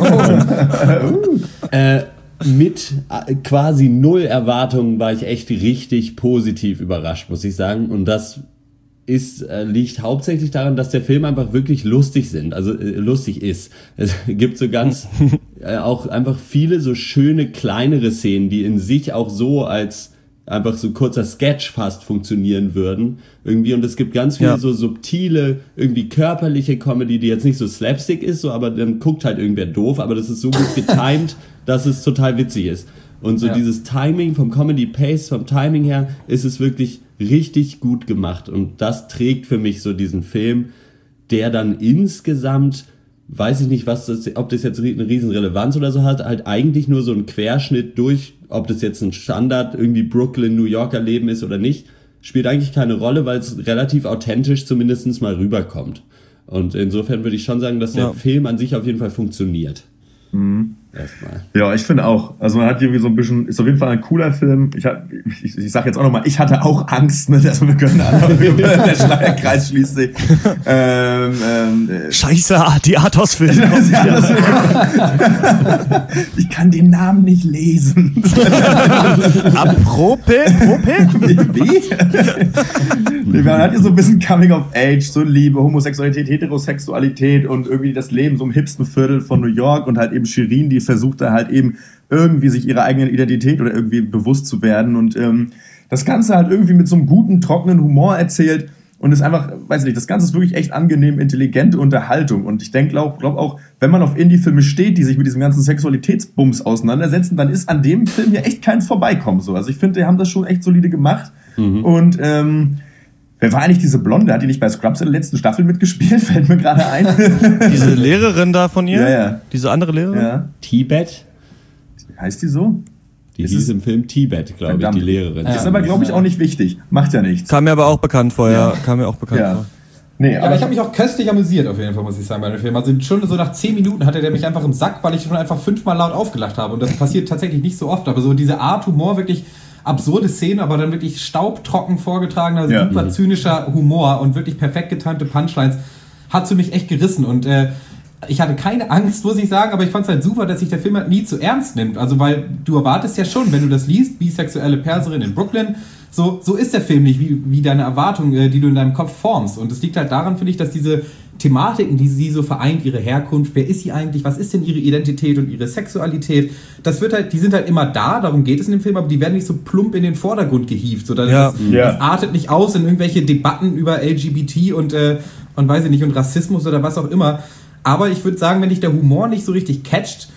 A: Und, äh, mit äh, quasi null Erwartungen war ich echt richtig positiv überrascht, muss ich sagen. Und das ist, äh, liegt hauptsächlich daran, dass der Film einfach wirklich lustig sind, also äh, lustig ist. Es gibt so ganz äh, auch einfach viele so schöne kleinere Szenen, die in sich auch so als einfach so kurzer Sketch fast funktionieren würden irgendwie, und es gibt ganz viele
B: Ja.
A: so subtile, irgendwie körperliche Comedy, die jetzt nicht so Slapstick ist, so, aber dann guckt halt irgendwer doof, aber das ist so gut getimed, dass es total witzig ist. Und so
L: Ja.
A: dieses Timing vom Comedy Pace, vom Timing her, ist es wirklich richtig gut gemacht. Und das trägt für mich so diesen Film, der dann insgesamt, weiß ich nicht, was das, ob das jetzt eine riesen Relevanz oder so hat, halt eigentlich nur so ein Querschnitt durch, ob das jetzt ein Standard irgendwie Brooklyn, New Yorker Leben ist oder nicht, spielt eigentlich keine Rolle, weil es relativ authentisch zumindest mal rüberkommt. Und insofern würde ich schon sagen, dass der
B: Ja.
A: Film an sich auf jeden Fall funktioniert.
M: Mhm.
A: Erstmal.
M: Ja, ich finde auch. Also man hat irgendwie so ein bisschen, ist auf jeden Fall ein cooler Film. Ich, hab, ich, ich sag jetzt auch nochmal, ich hatte auch Angst, ne, dass wir können alle, der Schleierkreis schließt sich. Ähm, ähm, äh,
B: Scheiße, die Athos-Filme.
M: ich kann den Namen nicht lesen.
B: Aprope? Prope?
M: Wie? Nee, man hat hier so ein bisschen Coming of Age, so Liebe, Homosexualität, Heterosexualität und irgendwie das Leben so im hipsten Viertel von New York und halt eben Shirin, die versucht da halt eben irgendwie sich ihrer eigenen Identität oder irgendwie bewusst zu werden und ähm, das Ganze halt irgendwie mit so einem guten, trockenen Humor erzählt und ist einfach, weiß ich nicht, das Ganze ist wirklich echt angenehm, intelligente Unterhaltung und ich denke, glaube glaub auch, wenn man auf Indie-Filme steht, die sich mit diesem ganzen Sexualitätsbums auseinandersetzen, dann ist an dem Film hier echt kein Vorbeikommen so. Also ich finde, die haben das schon echt solide gemacht mhm. und ähm, wer war eigentlich diese Blonde? Hat die nicht bei Scrubs in der letzten Staffel mitgespielt? Fällt mir gerade ein.
B: Diese Lehrerin da von ihr?
M: Ja, ja.
B: Diese andere Lehrerin?
M: Ja.
A: Tibet?
M: Heißt die so?
A: Die
M: Ist
A: hieß
M: es-
A: im Film Tibet, glaube ich,
M: Verdammt.
A: die Lehrerin.
M: Ist aber, glaube ich, auch nicht wichtig. Macht ja nichts.
B: Kam mir aber auch bekannt vor, ja. Kam mir auch bekannt
M: Ja.
B: vor.
M: Nee,
L: Ja, aber ich habe mich auch köstlich amüsiert, auf jeden Fall, muss ich sagen, bei dem Film. Also schon so nach zehn Minuten hatte der mich einfach im Sack, weil ich schon einfach fünfmal laut aufgelacht habe. Und das passiert tatsächlich nicht so oft. Aber so diese Art Humor, wirklich absurde Szenen, aber dann wirklich staubtrocken vorgetragener,
M: Ja.
L: super
M: Mhm.
L: zynischer Humor und wirklich perfekt getimte Punchlines, hat für mich echt gerissen. Und äh, ich hatte keine Angst, muss ich sagen, aber ich fand es halt super, dass sich der Film halt nie zu ernst nimmt. Also, weil du erwartest ja schon, wenn du das liest, bisexuelle Perserin in Brooklyn, so, so ist der Film nicht, wie, wie deine Erwartungen, äh, die du in deinem Kopf formst. Und es liegt halt daran, finde ich, dass diese Thematiken, die sie so vereint, ihre Herkunft, wer ist sie eigentlich, was ist denn ihre Identität und ihre Sexualität, das wird halt, die sind halt immer da, darum geht es in dem Film, aber die werden nicht so plump in den Vordergrund gehievt. So, das,
B: Ja.
L: das,
M: Ja.
L: das artet nicht aus in irgendwelche Debatten über L G B T und, äh, und weiß ich nicht, und Rassismus oder was auch immer. Aber ich würde sagen, wenn dich der Humor nicht so richtig catcht,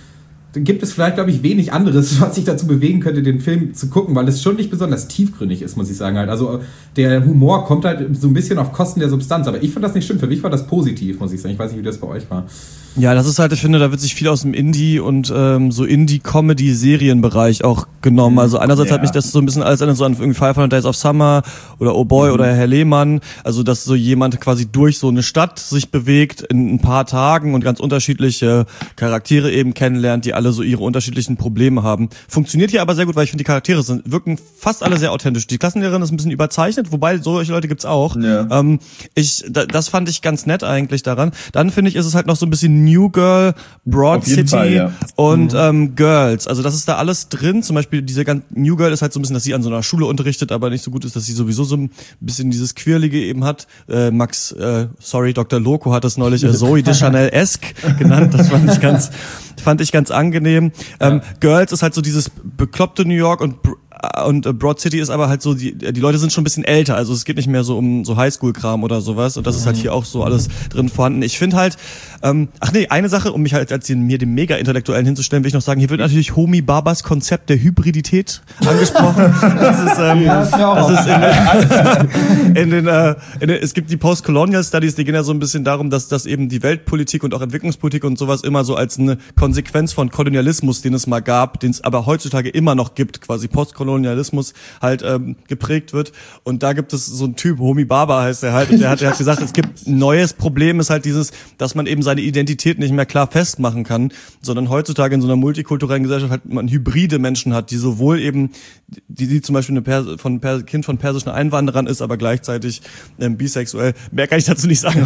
L: gibt es vielleicht, glaube ich, wenig anderes, was sich dazu bewegen könnte, den Film zu gucken, weil es schon nicht besonders tiefgründig ist, muss ich sagen. Halt. Also der Humor kommt halt so ein bisschen auf Kosten der Substanz, aber ich fand das nicht schlimm. Für mich war das positiv, muss ich sagen. Ich weiß nicht, wie das bei euch war.
B: Ja, das ist halt, ich finde, da wird sich viel aus dem Indie- und ähm, so Indie-Comedy-Serienbereich auch genommen. Also einerseits ja. hat mich das so ein bisschen alles erinnert, so an irgendwie Five Hundred Days of Summer oder Oh Boy mhm. oder Herr Lehmann. Also, dass so jemand quasi durch so eine Stadt sich bewegt in ein paar Tagen und ganz unterschiedliche Charaktere eben kennenlernt, die alle so ihre unterschiedlichen Probleme haben. Funktioniert hier aber sehr gut, weil ich finde, die Charaktere sind, wirken fast alle sehr authentisch. Die Klassenlehrerin ist ein bisschen überzeichnet, wobei solche Leute gibt's auch. Ja. Ähm, ich, da, das fand ich ganz nett eigentlich daran. Dann finde ich, ist es halt noch so ein bisschen New Girl, Broad City Fall, ja. und mhm. ähm, Girls. Also das ist da alles drin. Zum Beispiel diese ganze New Girl ist halt so ein bisschen, dass sie an so einer Schule unterrichtet, aber nicht so gut ist, dass sie sowieso so ein bisschen dieses Quirlige eben hat. Äh, Max, äh, sorry, Doktor Loco hat das neulich äh, Zoe Deschanel-esque genannt. Das fand ich ganz, fand ich ganz angenehm. Ähm, ja. Girls ist halt so dieses bekloppte New York und Und Broad City ist aber halt so, die, die Leute sind schon ein bisschen älter, also es geht nicht mehr so um so Highschool-Kram oder sowas und das ist halt hier auch so alles drin vorhanden. Ich finde halt, ähm, ach nee, eine Sache, um mich halt als den, mir dem Mega-Intellektuellen hinzustellen, will ich noch sagen, hier wird natürlich Homi Babas Konzept der Hybridität angesprochen. Das ist, ähm, das ist in, in den, äh, in den, es gibt die Post-Colonial Studies, die gehen ja so ein bisschen darum, dass, dass eben die Weltpolitik und auch Entwicklungspolitik und sowas immer so als eine Konsequenz von Kolonialismus, den es mal gab, den es aber heutzutage immer noch gibt, quasi Post-Colonial Kolonialismus halt ähm, geprägt wird. Und da gibt es so einen Typ, Homi Baba heißt er halt, und der hat, der hat gesagt, es gibt ein neues Problem, ist halt dieses, dass man eben seine Identität nicht mehr klar festmachen kann, sondern heutzutage in so einer multikulturellen Gesellschaft halt man hybride Menschen hat, die sowohl eben, die, die zum Beispiel eine Pers- von Pers- Kind von persischen Einwanderern ist, aber gleichzeitig ähm, bisexuell. Mehr kann ich dazu nicht sagen.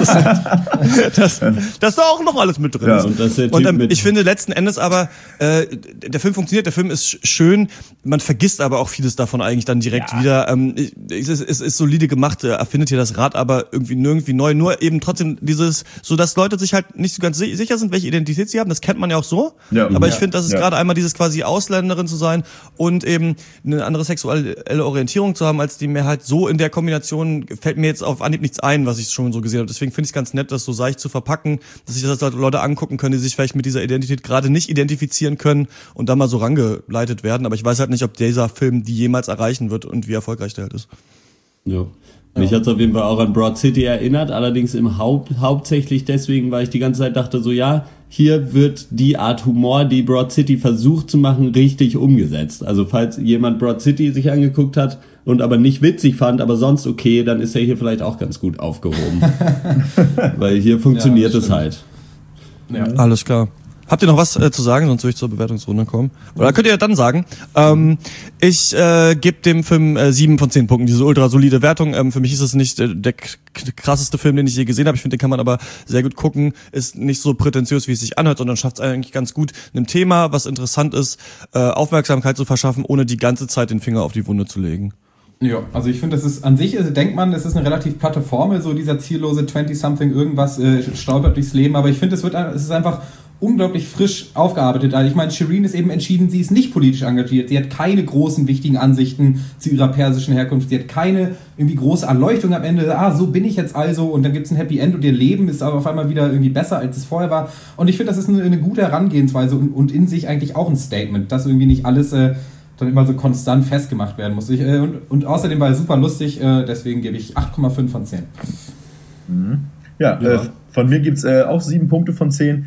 B: das, das da auch noch alles mit drin.
A: Ja,
B: ist.
A: und das ist
B: und ähm, ich finde letzten Endes aber, äh, der Film funktioniert, der Film ist schön, man vergisst aber auch vieles davon eigentlich dann direkt ja. wieder. Ähm, es, ist, es ist solide gemacht, erfindet hier das Rad aber irgendwie nirgendwie neu. Nur eben trotzdem dieses, so dass Leute sich halt nicht so ganz sicher sind, welche Identität sie haben. Das kennt man ja auch so. Ja. Aber ja. ich finde, das ist ja. gerade einmal dieses quasi Ausländerin zu sein und eben eine andere sexuelle Orientierung zu haben, als die mir halt so in der Kombination fällt mir jetzt auf Anhieb nichts ein, was ich schon so gesehen habe. Deswegen finde ich es ganz nett, das so seicht zu verpacken, dass sich das halt Leute angucken können, die sich vielleicht mit dieser Identität gerade nicht identifizieren können und dann mal so rangeleitet werden. Aber ich weiß halt nicht, ob dieser Film die jemals erreichen wird und wie erfolgreich der halt ist.
A: Ja. Mich ja. hat es auf jeden Fall auch an Broad City erinnert, allerdings im Haupt, hauptsächlich deswegen, weil ich die ganze Zeit dachte so, ja, hier wird die Art Humor, die Broad City versucht zu machen, richtig umgesetzt. Also falls jemand Broad City sich angeguckt hat und aber nicht witzig fand, aber sonst okay, dann ist er hier vielleicht auch ganz gut aufgehoben. Weil hier funktioniert ja, es halt.
B: Ja. Alles klar. Habt ihr noch was äh, zu sagen, sonst würde ich zur Bewertungsrunde kommen? Oder könnt ihr dann sagen? Ähm, ich äh, gebe dem Film äh, sieben von zehn Punkten, diese ultra solide Wertung. Ähm, für mich ist es nicht äh, der k- krasseste Film, den ich je gesehen habe. Ich finde, den kann man aber sehr gut gucken. Ist nicht so prätentiös, wie es sich anhört, sondern schafft es eigentlich ganz gut, einem Thema, was interessant ist, äh, Aufmerksamkeit zu verschaffen, ohne die ganze Zeit den Finger auf die Wunde zu legen.
L: Ja, also ich finde, das ist an sich, also denkt man, das ist eine relativ platte Formel, so dieser ziellose zwanzig-something irgendwas äh, stolpert durchs Leben, aber ich finde, es wird, es ist einfach unglaublich frisch aufgearbeitet. Also ich meine, Shireen ist eben entschieden, sie ist nicht politisch engagiert. Sie hat keine großen, wichtigen Ansichten zu ihrer persischen Herkunft. Sie hat keine irgendwie große Erleuchtung am Ende. Ah, so bin ich jetzt also und dann gibt es ein Happy End und ihr Leben ist aber auf einmal wieder irgendwie besser, als es vorher war. Und ich finde, das ist eine, eine gute Herangehensweise und, und in sich eigentlich auch ein Statement, dass irgendwie nicht alles äh, dann immer so konstant festgemacht werden muss. Ich, äh, und, und außerdem war er super lustig, äh, deswegen gebe ich acht Komma fünf von zehn.
M: Mhm. Ja, ja. Äh, von mir gibt es äh, auch sieben Punkte von zehn.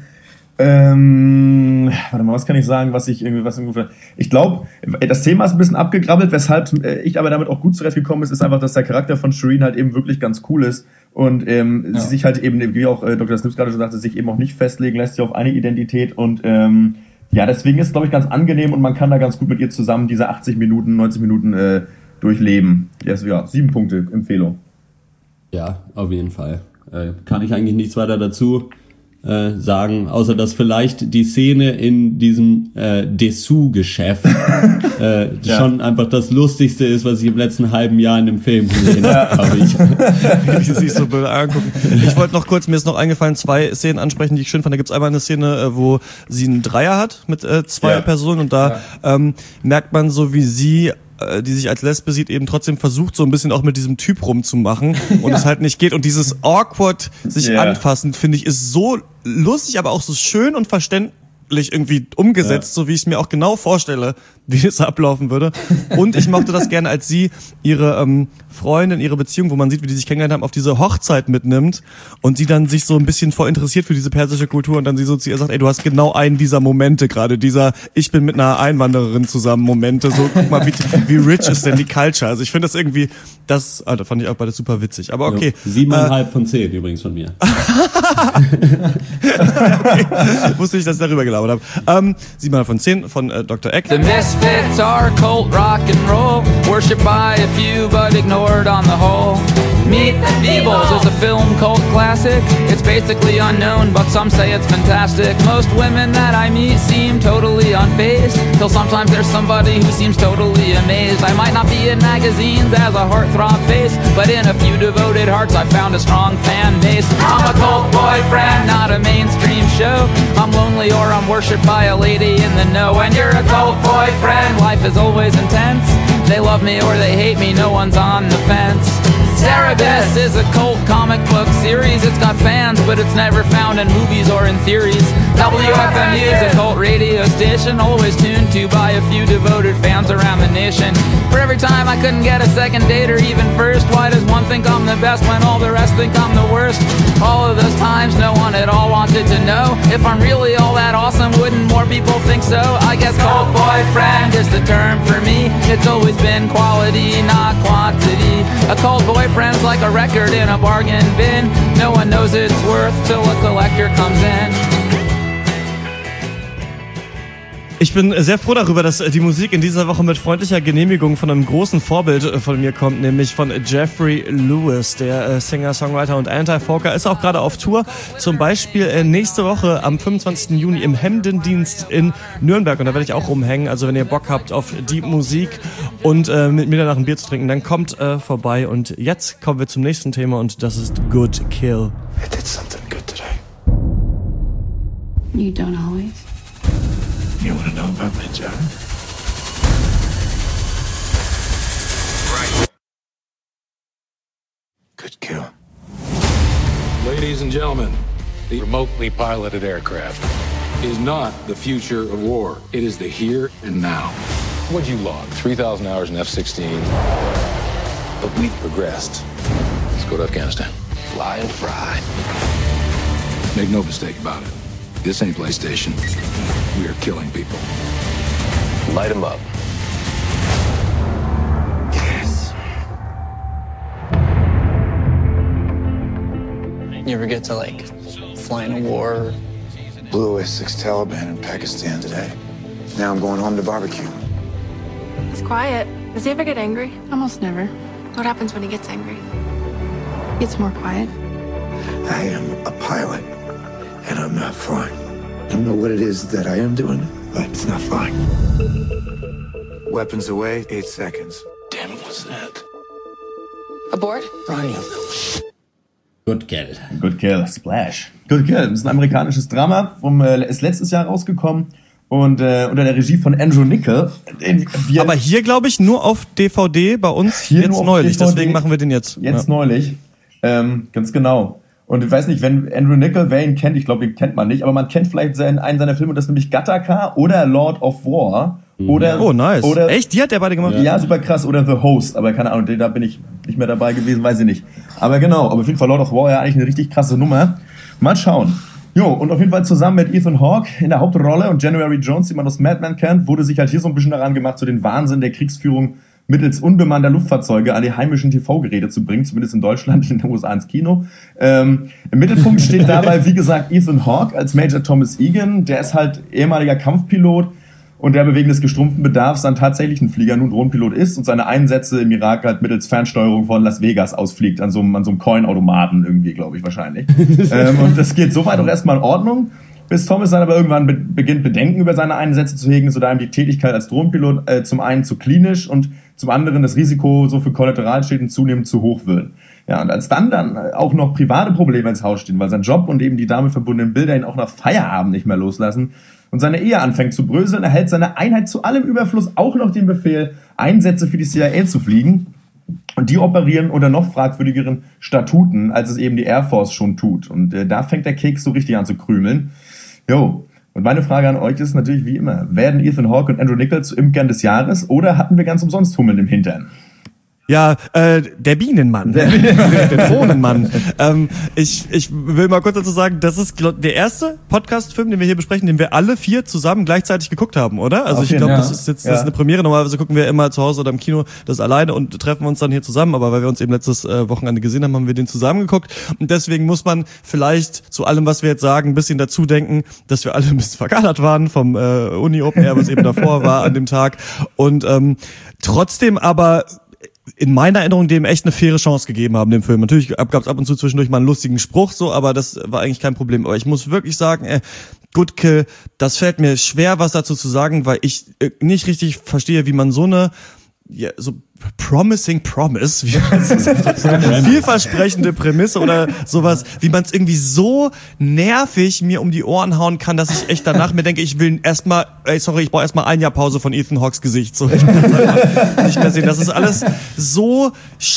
M: Ähm, warte mal, was kann ich sagen, was ich irgendwie, was irgendwie, ich glaube, das Thema ist ein bisschen abgegrabbelt, weshalb ich aber damit auch gut zurechtgekommen ist, ist einfach, dass der Charakter von Shireen halt eben wirklich ganz cool ist und ähm, ja. sie sich halt eben, wie auch äh, Doktor Snips gerade schon sagte, sich eben auch nicht festlegen lässt, sie auf eine Identität und ähm, ja, deswegen ist es, glaube ich, ganz angenehm und man kann da ganz gut mit ihr zusammen diese achtzig Minuten, neunzig Minuten äh, durchleben. Yes, ja, sieben Punkte, Empfehlung.
A: Ja, auf jeden Fall. Äh, kann ich eigentlich nichts weiter dazu Äh, sagen, außer dass vielleicht die Szene in diesem äh, Dessous-Geschäft äh, ja. schon einfach das Lustigste ist, was ich im letzten halben Jahr in dem Film gesehen habe. Hab ich.
B: Die sich so blöd angucken. Ich wollte noch kurz, mir ist noch eingefallen, zwei Szenen ansprechen, die ich schön fand. Da gibt's einmal eine Szene, wo sie einen Dreier hat mit äh, zwei ja. Personen und da ja. ähm, merkt man so, wie sie die sich als Lesbe sieht, eben trotzdem versucht, so ein bisschen auch mit diesem Typ rumzumachen und ja. es halt nicht geht. Und dieses awkward sich yeah. anfassen, finde ich, ist so lustig, aber auch so schön und verständ, wirklich irgendwie umgesetzt, ja. so wie ich es mir auch genau vorstelle, wie es ablaufen würde. Und ich mochte das gerne, als sie ihre ähm, Freundin, ihre Beziehung, wo man sieht, wie die sich kennengelernt haben, auf diese Hochzeit mitnimmt und sie dann sich so ein bisschen voll interessiert für diese persische Kultur und dann sie so zu ihr sagt, ey, du hast genau einen dieser Momente gerade, dieser ich bin mit einer Einwandererin zusammen Momente, so guck mal, wie, wie rich ist denn die Culture. Also ich finde das irgendwie, das, ah, das fand ich auch beides super witzig. Aber okay.
A: Jo, siebeneinhalb äh, von zehn übrigens von mir.
B: Okay. Wusste ich, dass ich darüber gelabert habe. Ähm, siebeneinhalb von zehn von äh, Doktor Eck.
N: The Misfits are cult rock and roll, worshipped by a few but ignored on the whole. Meet the Feebles is a film cult classic. It's basically unknown, but some say it's fantastic. Most women that I meet seem totally unfazed, till sometimes there's somebody who seems totally amazed. I might not be in magazines as a heartthrob face, but in a few devoted hearts I found a strong fan base. I'm a cult boyfriend, not a mainstream show. I'm lonely or I'm worshipped by a lady in the know. When you're a cult boyfriend, life is always intense. They love me or they hate me, no one's on the fence. Cerebus is a cult comic book series. It's got fans, but it's never found in movies or in theories. W F M U is a cult radio station, always tuned to by a few devoted fans around the nation. For every time I couldn't get a second date or even first, why does one think I'm the best when all the rest think I'm the worst? All of those times no one at all wanted to know if I'm really all that awesome, wouldn't more people think so? I guess cult boyfriend is the term for me. It's always been quality, not quantity. A cult boyfriend's like a record in a bargain bin. No one knows its worth till a collector comes in.
B: Ich bin sehr froh darüber, dass die Musik in dieser Woche mit freundlicher Genehmigung von einem großen Vorbild von mir kommt, nämlich von Jeffrey Lewis, der Singer, Songwriter und Anti-Folker, ist auch gerade auf Tour, zum Beispiel nächste Woche am fünfundzwanzigsten Juni im Hemdendienst in Nürnberg und da werde ich auch rumhängen, also wenn ihr Bock habt auf die Musik und äh, mit mir danach ein Bier zu trinken, dann kommt äh, vorbei und jetzt kommen wir zum nächsten Thema und das ist Good Kill.
F: I did something good today.
E: You don't always.
F: You want to know about my job? Right. Good kill.
O: Ladies and gentlemen, the remotely piloted aircraft is not the future of war. It is the here and now.
P: What'd you log? three thousand hours in F sixteen. But we've progressed. Let's go to Afghanistan. Fly and fry.
O: Make no mistake about it. This ain't PlayStation. We are killing people.
P: Light them up.
F: Yes.
Q: You ever get to, like, fly in a war?
F: Blew away six Taliban in Pakistan today. Now I'm going home to barbecue.
R: He's quiet. Does he ever get angry?
E: Almost never.
R: What happens when he gets angry?
E: He gets more quiet.
F: I am a pilot, and I'm not flying. I don't know what it is that I am doing, but it's not flying. Weapons away, eight seconds. Damn it, what's that?
R: Abort?
F: Run, you
A: Good Kill.
M: Good Kill, Splash. Good Kill, das ist ein amerikanisches Drama, vom, äh, ist letztes Jahr rausgekommen und äh, unter der Regie von Andrew Niccol.
B: Aber hier, glaube ich, nur auf D V D bei uns hier jetzt neulich, D V D, deswegen machen wir den jetzt.
M: Jetzt
B: ja.
M: neulich, ähm, ganz genau. Und ich weiß nicht, wenn Andrew Niccol, wer ihn kennt, ich glaube, den kennt man nicht, aber man kennt vielleicht seinen, einen seiner Filme, das ist nämlich Gattaca oder Lord of War. Oder,
B: oh, nice.
M: Oder,
B: echt? Die hat der beide gemacht?
M: Ja. ja, super krass. Oder The Host, aber keine Ahnung, da bin ich nicht mehr dabei gewesen, weiß ich nicht. Aber genau, aber auf jeden Fall Lord of War, ja eigentlich eine richtig krasse Nummer. Mal schauen. Jo, und auf jeden Fall zusammen mit Ethan Hawke in der Hauptrolle und January Jones, die man aus Mad Men kennt, wurde sich halt hier so ein bisschen daran gemacht, so den Wahnsinn der Kriegsführung mittels unbemannter Luftfahrzeuge an die heimischen T V-Geräte zu bringen, zumindest in Deutschland, in den U S A ins Kino. Ähm, Im Mittelpunkt steht dabei, wie gesagt, Ethan Hawke als Major Thomas Egan. Der ist halt ehemaliger Kampfpilot und der wegen des gestrumpften Bedarfs dann tatsächlich ein Flieger, nun Drohnenpilot ist und seine Einsätze im Irak halt mittels Fernsteuerung von Las Vegas ausfliegt, an so einem, an so einem Coin-Automaten irgendwie, glaube ich, wahrscheinlich. ähm, und das geht soweit auch erstmal in Ordnung, bis Thomas dann aber irgendwann be- beginnt, Bedenken über seine Einsätze zu hegen, so da ihm die Tätigkeit als Drohnenpilot äh, zum einen zu klinisch und zum anderen das Risiko so für Kollateralschäden zunehmend zu hoch wird. Ja, und als dann dann auch noch private Probleme ins Haus stehen, weil sein Job und eben die damit verbundenen Bilder ihn auch nach Feierabend nicht mehr loslassen und seine Ehe anfängt zu bröseln, erhält seine Einheit zu allem Überfluss auch noch den Befehl, Einsätze für die C I A zu fliegen. Und die operieren unter noch fragwürdigeren Statuten, als es eben die Air Force schon tut. Und äh, da fängt der Keks so richtig an zu krümeln. Jo. Und meine Frage an euch ist natürlich wie immer, werden Ethan Hawke und Andrew Niccol zu Imkern des Jahres oder hatten wir ganz umsonst Hummeln im Hintern?
B: Ja, äh, der Bienenmann, der, der Drohnenmann. ähm, ich, ich will mal kurz dazu sagen, das ist glaub, der erste Podcast-Film, den wir hier besprechen, den wir alle vier zusammen gleichzeitig geguckt haben, oder? Also okay, ich glaube, ja. das ist jetzt das ist eine Premiere. Normalerweise gucken wir immer zu Hause oder im Kino das alleine und treffen uns dann hier zusammen. Aber weil wir uns eben letztes äh, Wochenende gesehen haben, haben wir den zusammen geguckt. Und deswegen muss man vielleicht zu allem, was wir jetzt sagen, ein bisschen dazu denken, dass wir alle ein bisschen verkadert waren vom äh, Uni-Open Air, was eben davor war an dem Tag. Und ähm, trotzdem aber in meiner Erinnerung dem echt eine faire Chance gegeben haben, dem Film. Natürlich gab es ab und zu zwischendurch mal einen lustigen Spruch, so, aber das war eigentlich kein Problem. Aber ich muss wirklich sagen, ey, Good Kill, das fällt mir schwer, was dazu zu sagen, weil ich äh, nicht richtig verstehe, wie man so eine ja, so promising promise, wie heißt das? vielversprechende Prämisse oder sowas, wie man es irgendwie so nervig mir um die Ohren hauen kann, dass ich echt danach mir denke, ich will erstmal, ey, sorry, ich brauche erstmal ein Jahr Pause von Ethan Hawkes Gesicht. So, ich kann das nicht mehr sehen. Das ist alles so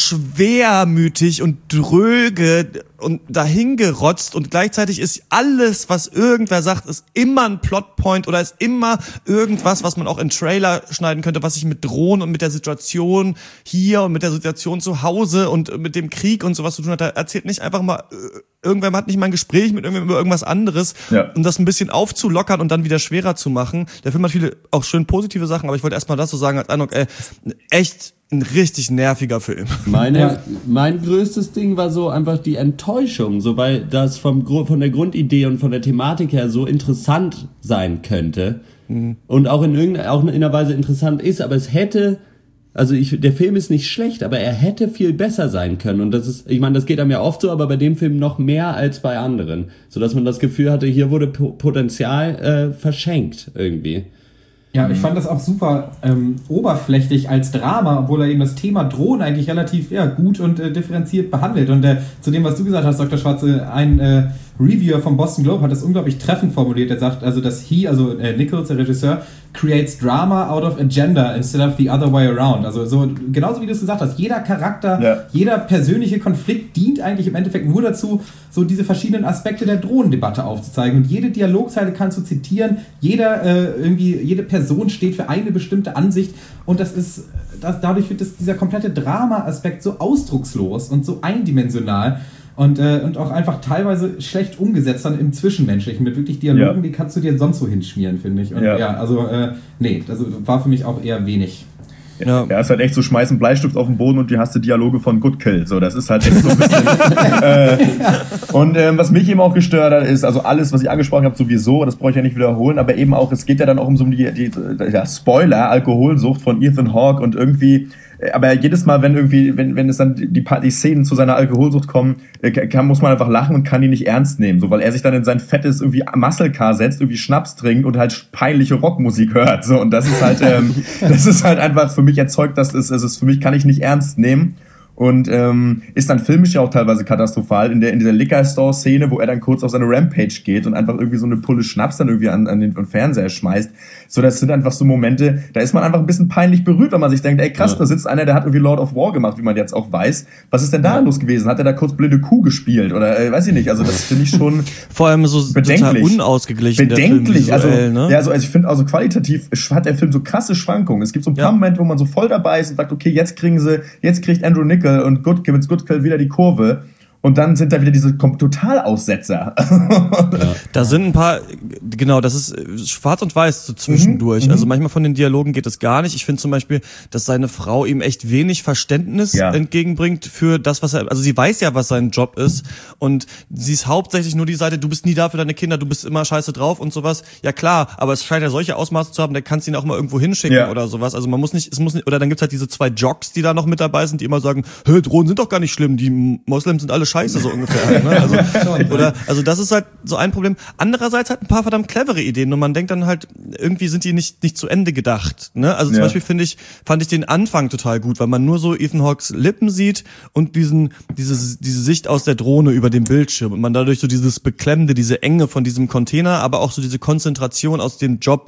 B: schwermütig und dröge und dahingerotzt und gleichzeitig ist alles, was irgendwer sagt, ist immer ein Plotpoint oder ist immer irgendwas, was man auch in Trailer schneiden könnte, was sich mit Drohnen und mit der Situation hier und mit der Situation zu Hause und mit dem Krieg und sowas zu tun hat. Er erzählt nicht einfach mal, irgendwer hat nicht mal ein Gespräch mit irgendwem über irgendwas anderes, ja. um das ein bisschen aufzulockern und dann wieder schwerer zu machen. Der Film hat viele auch schön positive Sachen, aber ich wollte erstmal das so sagen als Eindruck, ey, echt ein richtig nerviger Film.
A: Meine, ja. Mein größtes Ding war so einfach die Enttäuschung, so weil das vom von der Grundidee und von der Thematik her so interessant sein könnte mhm. und auch in irgendeiner auch in einer Weise interessant ist, aber es hätte, also ich, der Film ist nicht schlecht, aber er hätte viel besser sein können und das ist, ich meine, das geht einem ja oft so, aber bei dem Film noch mehr als bei anderen, so dass man das Gefühl hatte, hier wurde Potenzial äh, verschenkt irgendwie.
L: Ja, ich fand das auch super ähm, oberflächlich als Drama, obwohl er eben das Thema Drohnen eigentlich relativ ja, gut und äh, differenziert behandelt. Und äh, zu dem, was du gesagt hast, Doktor Schwarze, ein äh, Reviewer vom Boston Globe hat das unglaublich treffend formuliert. Er sagt, also dass he, also äh, Nichols, der Regisseur, creates drama out of agenda instead of the other way around. Also so genauso wie du es gesagt hast, jeder Charakter, ja. jeder persönliche Konflikt dient eigentlich im Endeffekt nur dazu, so diese verschiedenen Aspekte der Drohnendebatte aufzuzeigen. Und jede Dialogzeile kannst du zitieren, jeder äh, irgendwie, jede Person steht für eine bestimmte Ansicht und das ist, das, dadurch wird das, dieser komplette Drama-Aspekt so ausdruckslos und so eindimensional. Und, äh, und auch einfach teilweise schlecht umgesetzt dann im Zwischenmenschlichen mit wirklich Dialogen, ja. die kannst du dir sonst so hinschmieren, finde ich. Und ja, ja also, äh, nee, das war für mich auch eher wenig.
M: Ja, ja, ist halt echt so, schmeißen Bleistift auf den Boden und du hast die Dialoge von Good Kill. So, das ist halt echt so ein bisschen. äh, und ähm, was mich eben auch gestört hat, ist, also alles, was ich angesprochen habe, sowieso, das brauche ich ja nicht wiederholen, aber eben auch, es geht ja dann auch um so die, die, die ja, Spoiler, Alkoholsucht von Ethan Hawke und irgendwie. Aber jedes Mal, wenn irgendwie, wenn wenn es dann die, die Szenen zu seiner Alkoholsucht kommen, kann, muss man einfach lachen und kann ihn nicht ernst nehmen, so weil er sich dann in sein fettes irgendwie Muscle Car setzt, irgendwie Schnaps trinkt und halt peinliche Rockmusik hört, so und das ist halt, ähm, das ist halt einfach für mich erzeugt, dass es, es ist für mich kann ich nicht ernst nehmen. Und ähm, ist dann filmisch ja auch teilweise katastrophal in der in dieser Liquor-Store-Szene, wo er dann kurz auf seine Rampage geht und einfach irgendwie so eine Pulle Schnaps dann irgendwie an, an den Fernseher schmeißt. So, das sind einfach so Momente, da ist man einfach ein bisschen peinlich berührt, wenn man sich denkt, ey krass, ja. da sitzt einer, der hat irgendwie Lord of War gemacht, wie man jetzt auch weiß. Was ist denn da ja. los gewesen? Hat er da kurz blinde Kuh gespielt? Oder äh, weiß ich nicht, also das finde ich schon
B: vor allem so bedenklich. Total unausgeglichen.
M: Bedenklich,
B: der Film
M: visuell,
B: also,
M: ne? ja, also, also ich finde, also qualitativ hat der Film so krasse Schwankungen. Es gibt so ein paar ja. Momente, wo man so voll dabei ist und sagt, okay, jetzt kriegen sie, jetzt kriegt Andrew Niccol und Good Kill Good Kill wieder die Kurve und dann sind da wieder diese Totalaussetzer.
B: Ja. Da sind ein paar, genau, das ist schwarz und weiß so zwischendurch. Mhm. Also manchmal von den Dialogen geht es gar nicht. Ich finde zum Beispiel, dass seine Frau ihm echt wenig Verständnis ja. entgegenbringt für das, was er, also sie weiß ja, was sein Job ist und sie ist hauptsächlich nur die Seite, du bist nie da für deine Kinder, du bist immer scheiße drauf und sowas. Ja klar, aber es scheint ja solche Ausmaße zu haben, der kannst ihn auch mal irgendwo hinschicken ja. oder sowas. Also man muss nicht, es muss nicht, oder dann gibt's halt diese zwei Jocks, die da noch mit dabei sind, die immer sagen, hä, Drohnen sind doch gar nicht schlimm, die Moslems sind alle scheiße, so ungefähr halt, ne? Also, oder, also das ist halt so ein Problem. Andererseits halt ein paar verdammt clevere Ideen und man denkt dann halt, irgendwie sind die nicht, nicht zu Ende gedacht, ne? Also zum ja. Beispiel finde ich, fand ich den Anfang total gut, weil man nur so Ethan Hawkes Lippen sieht und diesen, diese, diese Sicht aus der Drohne über dem Bildschirm und man dadurch so dieses Beklemmende, diese Enge von diesem Container, aber auch so diese Konzentration aus dem Job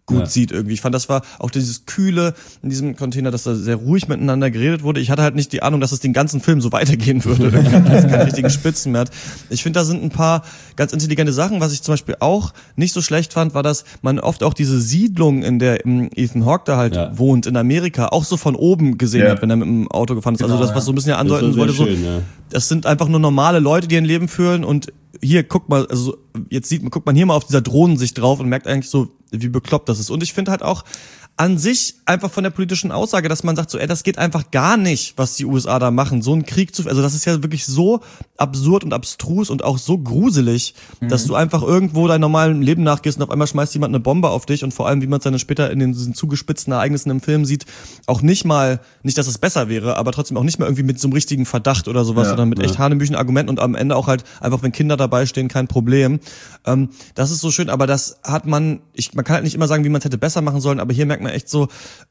B: gut
A: ja.
B: sieht irgendwie. Ich fand, das war auch dieses Kühle in diesem Container, dass da sehr ruhig miteinander geredet wurde. Ich hatte halt nicht die Ahnung, dass es den ganzen Film so weitergehen würde. Dass es keine richtigen Spitzen mehr hat. Ich finde, da sind ein paar ganz intelligente Sachen. Was ich zum Beispiel auch nicht so schlecht fand, war, dass man oft auch diese Siedlung, in der Ethan Hawke da halt ja. wohnt, in Amerika, auch so von oben gesehen ja. hat, wenn er mit dem Auto gefahren ist. Genau, also das, was so ein bisschen ja andeuten wollte, so, schön, ja. das sind einfach nur normale Leute, die ein Leben führen und hier, guck mal, also jetzt sieht man, guckt man hier mal auf dieser Drohnensicht drauf und merkt eigentlich so, wie bekloppt das ist. Und ich finde halt auch an sich einfach von der politischen Aussage, dass man sagt so, ey, das geht einfach gar nicht, was die U S A da machen, so einen Krieg zu, also das ist ja wirklich so absurd und abstrus und auch so gruselig, mhm. dass du einfach irgendwo deinem normalen Leben nachgehst und auf einmal schmeißt jemand eine Bombe auf dich und vor allem, wie man es dann später in den diesen zugespitzten Ereignissen im Film sieht, auch nicht mal, nicht, dass es besser wäre, aber trotzdem auch nicht mal irgendwie mit so einem richtigen Verdacht oder sowas, ja, sondern mit ja. echt hanebüchen Argumenten und am Ende auch halt einfach, wenn Kinder dabei stehen, kein Problem. Ähm, das ist so schön, aber das hat man, ich, man kann halt nicht immer sagen, wie man es hätte besser machen sollen, aber hier merkt man echt so,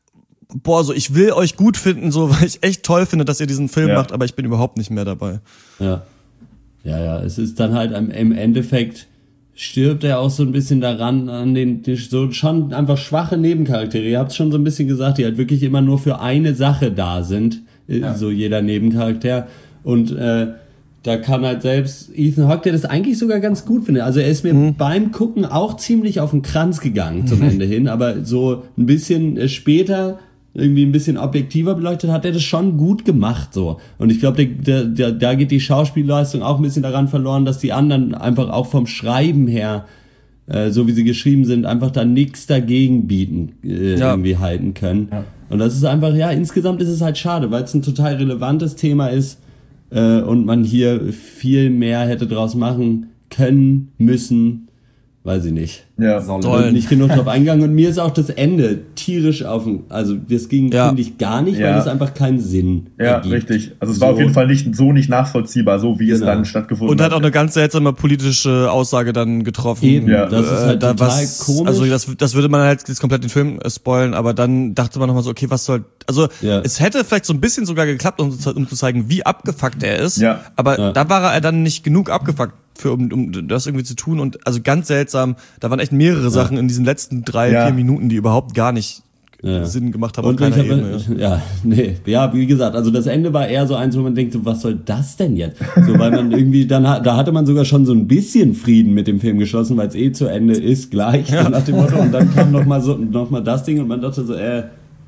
B: boah, so ich will euch gut finden, so, weil ich echt toll finde, dass ihr diesen Film ja. macht, aber ich bin überhaupt nicht mehr dabei.
A: Ja, ja, ja, es ist dann halt im Endeffekt stirbt er auch so ein bisschen daran, an den, den so schon einfach schwache Nebencharaktere. Ihr habt es schon so ein bisschen gesagt, die halt wirklich immer nur für eine Sache da sind, ja. so jeder Nebencharakter. Und äh, da kann halt selbst Ethan Hawke, der das eigentlich sogar ganz gut findet. Also er ist mir mhm. beim Gucken auch ziemlich auf den Kranz gegangen zum mhm. Ende hin, aber so ein bisschen später, irgendwie ein bisschen objektiver beleuchtet, hat er das schon gut gemacht so. Und ich glaube, da, da, da geht die Schauspielleistung auch ein bisschen daran verloren, dass die anderen einfach auch vom Schreiben her, äh, so wie sie geschrieben sind, einfach da nichts dagegen bieten, äh, ja. irgendwie halten können. Ja. Und das ist einfach, ja, insgesamt ist es halt schade, weil es ein total relevantes Thema ist, und man hier viel mehr hätte draus machen können, müssen, weiß ich nicht.
M: Ja,
A: soll nicht genug drauf eingegangen. Und mir ist auch das Ende tierisch auf den, also das ging, ja. finde ich, gar nicht,
M: ja.
A: weil es einfach keinen Sinn
M: Ja, ergibt. Richtig. Also es so. war auf jeden Fall nicht so nicht nachvollziehbar, so wie genau. es dann stattgefunden
B: hat. Und hat auch
M: eine
B: ganz seltsame politische Aussage dann getroffen.
A: Eben, ja. das ist halt äh, da total
B: was,
A: komisch.
B: Also das, das würde man halt jetzt komplett den Film äh, spoilen, aber dann dachte man nochmal so, okay, was soll, also ja. es hätte vielleicht so ein bisschen sogar geklappt, um, um zu zeigen, wie abgefuckt er ist,
M: ja.
B: aber
A: ja.
B: da war er dann nicht genug abgefuckt, für um, um das irgendwie zu tun und also ganz seltsam, da waren echt mehrere ja. Sachen in diesen letzten drei, ja. vier Minuten, die überhaupt gar nicht ja. Sinn gemacht haben
A: und
B: auf keiner
A: hab,
B: Ebene.
A: Ja. ja, nee, ja, wie gesagt, also das Ende war eher so eins, wo man denkt, so, was soll das denn jetzt? So, weil man irgendwie, dann da hatte man sogar schon so ein bisschen Frieden mit dem Film geschlossen, weil es eh zu Ende ist, gleich, ja. nach dem Motto, und dann kam noch mal so, noch mal das Ding und man dachte so, äh,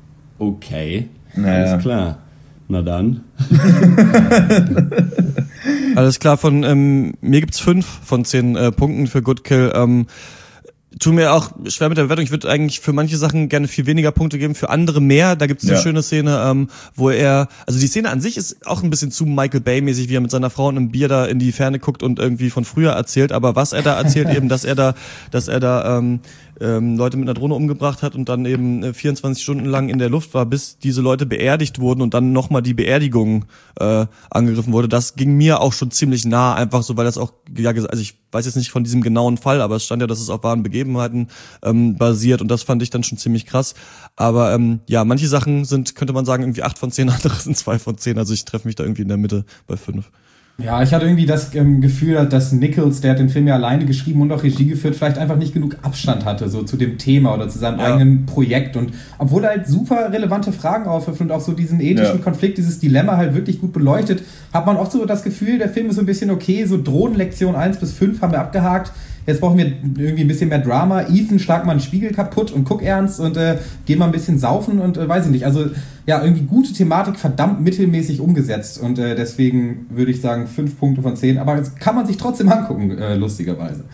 A: okay, naja. alles klar. Na dann.
B: Alles klar, von ähm, mir gibt's fünf von zehn äh, Punkten für Good Kill. Ähm, tu mir auch schwer mit der Bewertung. Ich würde eigentlich für manche Sachen gerne viel weniger Punkte geben, für andere mehr. Da gibt's eine ja. schöne Szene, ähm, wo er, also die Szene an sich ist auch ein bisschen zu Michael Bay-mäßig, wie er mit seiner Frau und einem Bier da in die Ferne guckt und irgendwie von früher erzählt. Aber was er da erzählt, eben, dass er da, dass er da ähm, ähm, Leute mit einer Drohne umgebracht hat und dann eben äh, vierundzwanzig Stunden lang in der Luft war, bis diese Leute beerdigt wurden und dann nochmal die Beerdigung äh, angegriffen wurde. Das ging mir auch schon ziemlich nah, einfach so, weil das auch, ja, also ich weiß jetzt nicht von diesem genauen Fall, aber es stand ja, dass es auf wahren Begebenheiten ähm, basiert und das fand ich dann schon ziemlich krass. Aber ähm, ja, manche Sachen sind, könnte man sagen, irgendwie acht von zehn, andere sind zwei von zehn. Also ich treffe mich da irgendwie in der Mitte bei fünf.
L: Ja, ich hatte irgendwie das ähm, Gefühl, dass Nichols, der hat den Film ja alleine geschrieben und auch Regie geführt, vielleicht einfach nicht genug Abstand hatte, so zu dem Thema oder zu seinem ja. eigenen Projekt. Und obwohl er halt super relevante Fragen aufwirft und auch so diesen ethischen ja. Konflikt, dieses Dilemma halt wirklich gut beleuchtet, hat man oft so das Gefühl, der Film ist so ein bisschen okay, so Drohnenlektion eins bis fünf haben wir abgehakt. Jetzt brauchen wir irgendwie ein bisschen mehr Drama. Ethan, schlag mal einen Spiegel kaputt und guck ernst und äh, geh mal ein bisschen saufen und äh, weiß ich nicht. Also ja, irgendwie gute Thematik, verdammt mittelmäßig umgesetzt. Und äh, deswegen würde ich sagen fünf Punkte von zehn. Aber das kann man sich trotzdem angucken, äh, lustigerweise.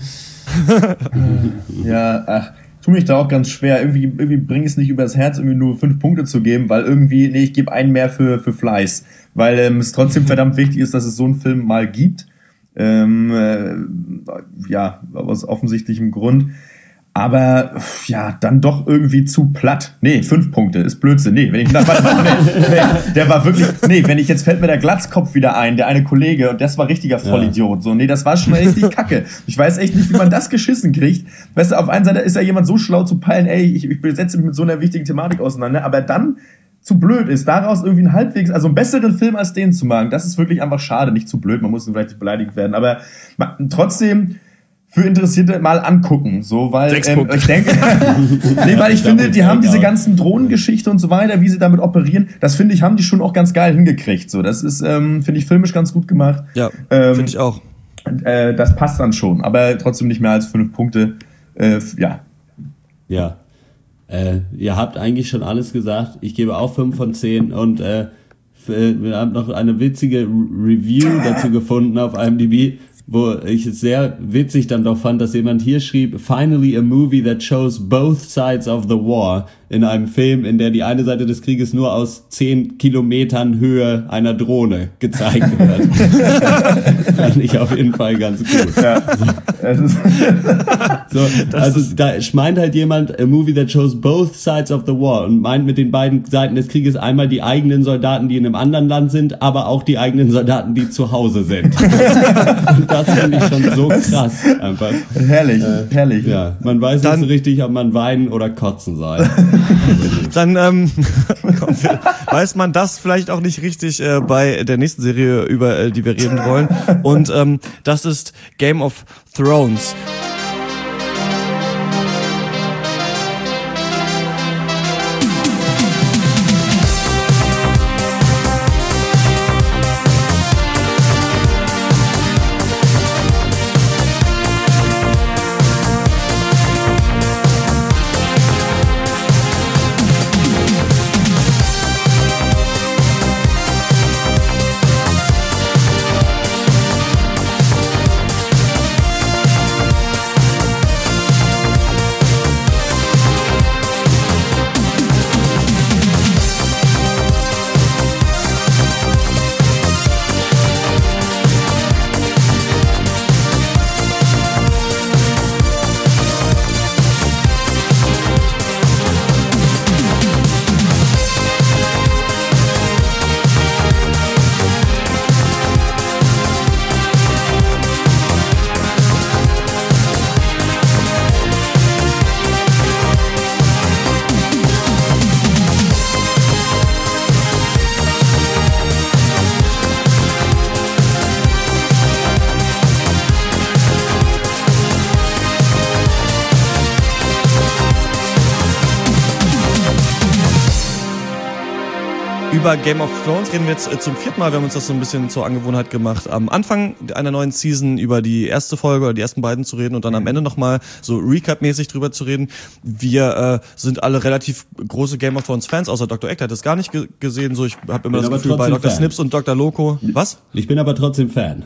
M: Ja, ach, tu mich da auch ganz schwer. Irgendwie, irgendwie bring es nicht übers Herz, irgendwie nur fünf Punkte zu geben, weil irgendwie, nee, ich gebe einen mehr für, für Fleiß. Weil ähm, es trotzdem verdammt wichtig ist, dass es so einen Film mal gibt. Ähm, äh, ja, aus offensichtlichem Grund. Aber ja, dann doch irgendwie zu platt. Nee, fünf Punkte ist Blödsinn. Nee, wenn ich na, warte, warte, nee, nee, der war wirklich. Nee, wenn ich jetzt fällt mir der Glatzkopf wieder ein, der eine Kollege, und das war richtiger Vollidiot. So, nee, das war schon richtig kacke. Ich weiß echt nicht, wie man das geschissen kriegt. Weißt du, auf einer Seite ist ja jemand so schlau zu peilen, ey, ich, ich setze mich mit so einer wichtigen Thematik auseinander, aber dann zu blöd ist, daraus irgendwie einen halbwegs, also einen besseren Film als den zu machen, das ist wirklich einfach schade, nicht zu blöd, man muss vielleicht nicht beleidigt werden, aber trotzdem für Interessierte mal angucken, so, weil ähm, ich denke, nee, weil ich finde, die haben diese ganzen Drohnengeschichte und so weiter, wie sie damit operieren, das finde ich, haben die schon auch ganz geil hingekriegt, so, das ist, ähm, finde ich filmisch ganz gut gemacht.
B: Ja,
M: ähm,
B: finde ich auch.
M: Äh, das passt dann schon, aber trotzdem nicht mehr als fünf Punkte, äh, ja.
A: Ja, äh, ihr habt eigentlich schon alles gesagt, ich gebe auch fünf von zehn und äh, wir haben noch eine witzige Review dazu gefunden auf I M D B, wo ich es sehr witzig dann doch fand, dass jemand hier schrieb, finally a movie that shows both sides of the war, in einem Film, in der die eine Seite des Krieges nur aus zehn Kilometern Höhe einer Drohne gezeigt wird. Fand ich auf jeden Fall ganz gut. Ja. So, so, also da meint halt jemand, a movie that shows both sides of the war, und meint mit den beiden Seiten des Krieges einmal die eigenen Soldaten, die in einem anderen Land sind, aber auch die eigenen Soldaten, die zu Hause sind. Und das finde ich schon so krass einfach.
M: Herrlich, äh, herrlich.
A: Ja, man weiß dann nicht so richtig, ob man weinen oder kotzen soll.
B: Dann ähm, weiß man das vielleicht auch nicht richtig äh, bei der nächsten Serie, über äh, die wir reden wollen. Und ähm, das ist Game of Thrones. Über Game of Thrones reden wir jetzt zum vierten Mal. Wir haben uns das so ein bisschen zur Angewohnheit gemacht, am Anfang einer neuen Season über die erste Folge oder die ersten beiden zu reden und dann am Ende nochmal so Recap-mäßig drüber zu reden. Wir äh, sind alle relativ große Game of Thrones Fans, außer Doktor Eck hat es gar nicht ge- gesehen. So, ich habe immer bin das Gefühl, bei Doktor Snips und Doktor Loco... Was?
A: Ich bin aber trotzdem Fan.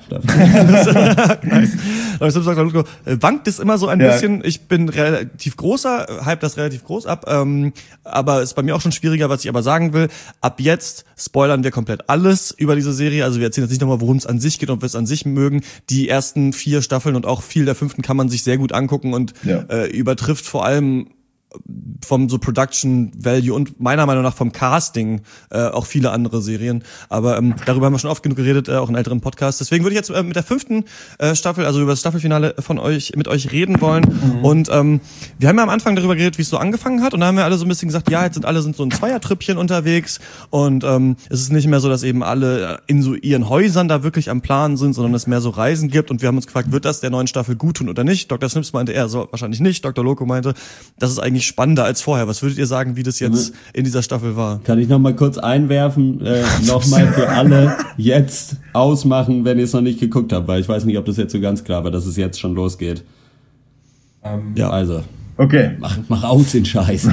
B: Nice. Doktor Snips und Doktor Loco wankt es immer so ein ja. bisschen. Ich bin relativ großer, hype das relativ groß ab, ähm, aber ist bei mir auch schon schwieriger, was ich aber sagen will. Ab jetzt spoilern wir komplett alles über diese Serie. Also wir erzählen jetzt nicht nochmal, worum es an sich geht und ob wir es an sich mögen. Die ersten vier Staffeln und auch viel der fünften kann man sich sehr gut angucken und ja. äh, übertrifft vor allem vom so Production Value und meiner Meinung nach vom Casting äh, auch viele andere Serien. Aber ähm, darüber haben wir schon oft genug geredet, äh, auch in älteren Podcasts. Deswegen würde ich jetzt äh, mit der fünften äh, Staffel, also über das Staffelfinale von euch, mit euch reden wollen. Mhm. Und ähm, wir haben ja am Anfang darüber geredet, wie es so angefangen hat. Und da haben wir alle so ein bisschen gesagt, ja, jetzt sind alle sind so ein Zweiertrüppchen unterwegs. Und ähm, es ist nicht mehr so, dass eben alle in so ihren Häusern da wirklich am Plan sind, sondern es mehr so Reisen gibt. Und wir haben uns gefragt, wird das der neuen Staffel gut tun oder nicht? Doktor Snips meinte, er so wahrscheinlich nicht. Doktor Loco meinte, das ist eigentlich spannender als vorher. Was würdet ihr sagen, wie das jetzt in dieser Staffel war?
A: Kann ich noch mal kurz einwerfen, äh, noch mal für alle jetzt ausmachen, wenn ihr es noch nicht geguckt habt, weil ich weiß nicht, ob das jetzt so ganz klar war, dass es jetzt schon losgeht.
M: Ähm,
A: ja, also.
M: Okay.
A: Mach, mach aus den Scheiß.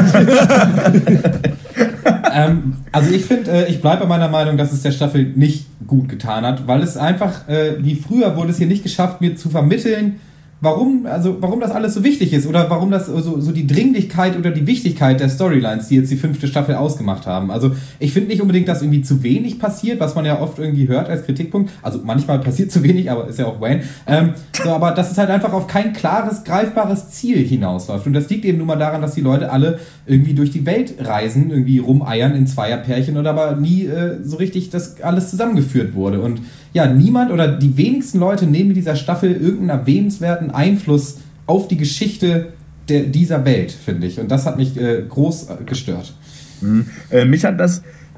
L: ähm, also ich finde, äh, ich bleibe bei meiner Meinung, dass es der Staffel nicht gut getan hat, weil es einfach, äh, wie früher wurde es hier nicht geschafft, mir zu vermitteln, warum, also warum das alles so wichtig ist oder warum das so, so die Dringlichkeit oder die Wichtigkeit der Storylines, die jetzt die fünfte Staffel ausgemacht haben. Also ich finde nicht unbedingt, dass irgendwie zu wenig passiert, was man ja oft irgendwie hört als Kritikpunkt. Also manchmal passiert zu wenig, aber ist ja auch Wayne. Ähm, so, aber dass es halt einfach auf kein klares, greifbares Ziel hinausläuft. Und das liegt eben nur mal daran, dass die Leute alle irgendwie durch die Welt reisen, irgendwie rumeiern in Zweierpärchen und aber nie äh, so richtig das alles zusammengeführt wurde. Und ja, niemand oder die wenigsten Leute nehmen mit dieser Staffel irgendeinen erwähnenswerten Einfluss auf die Geschichte der, dieser Welt, finde ich. Und das hat mich äh, groß äh, gestört.
M: Mhm. Äh, mich hat das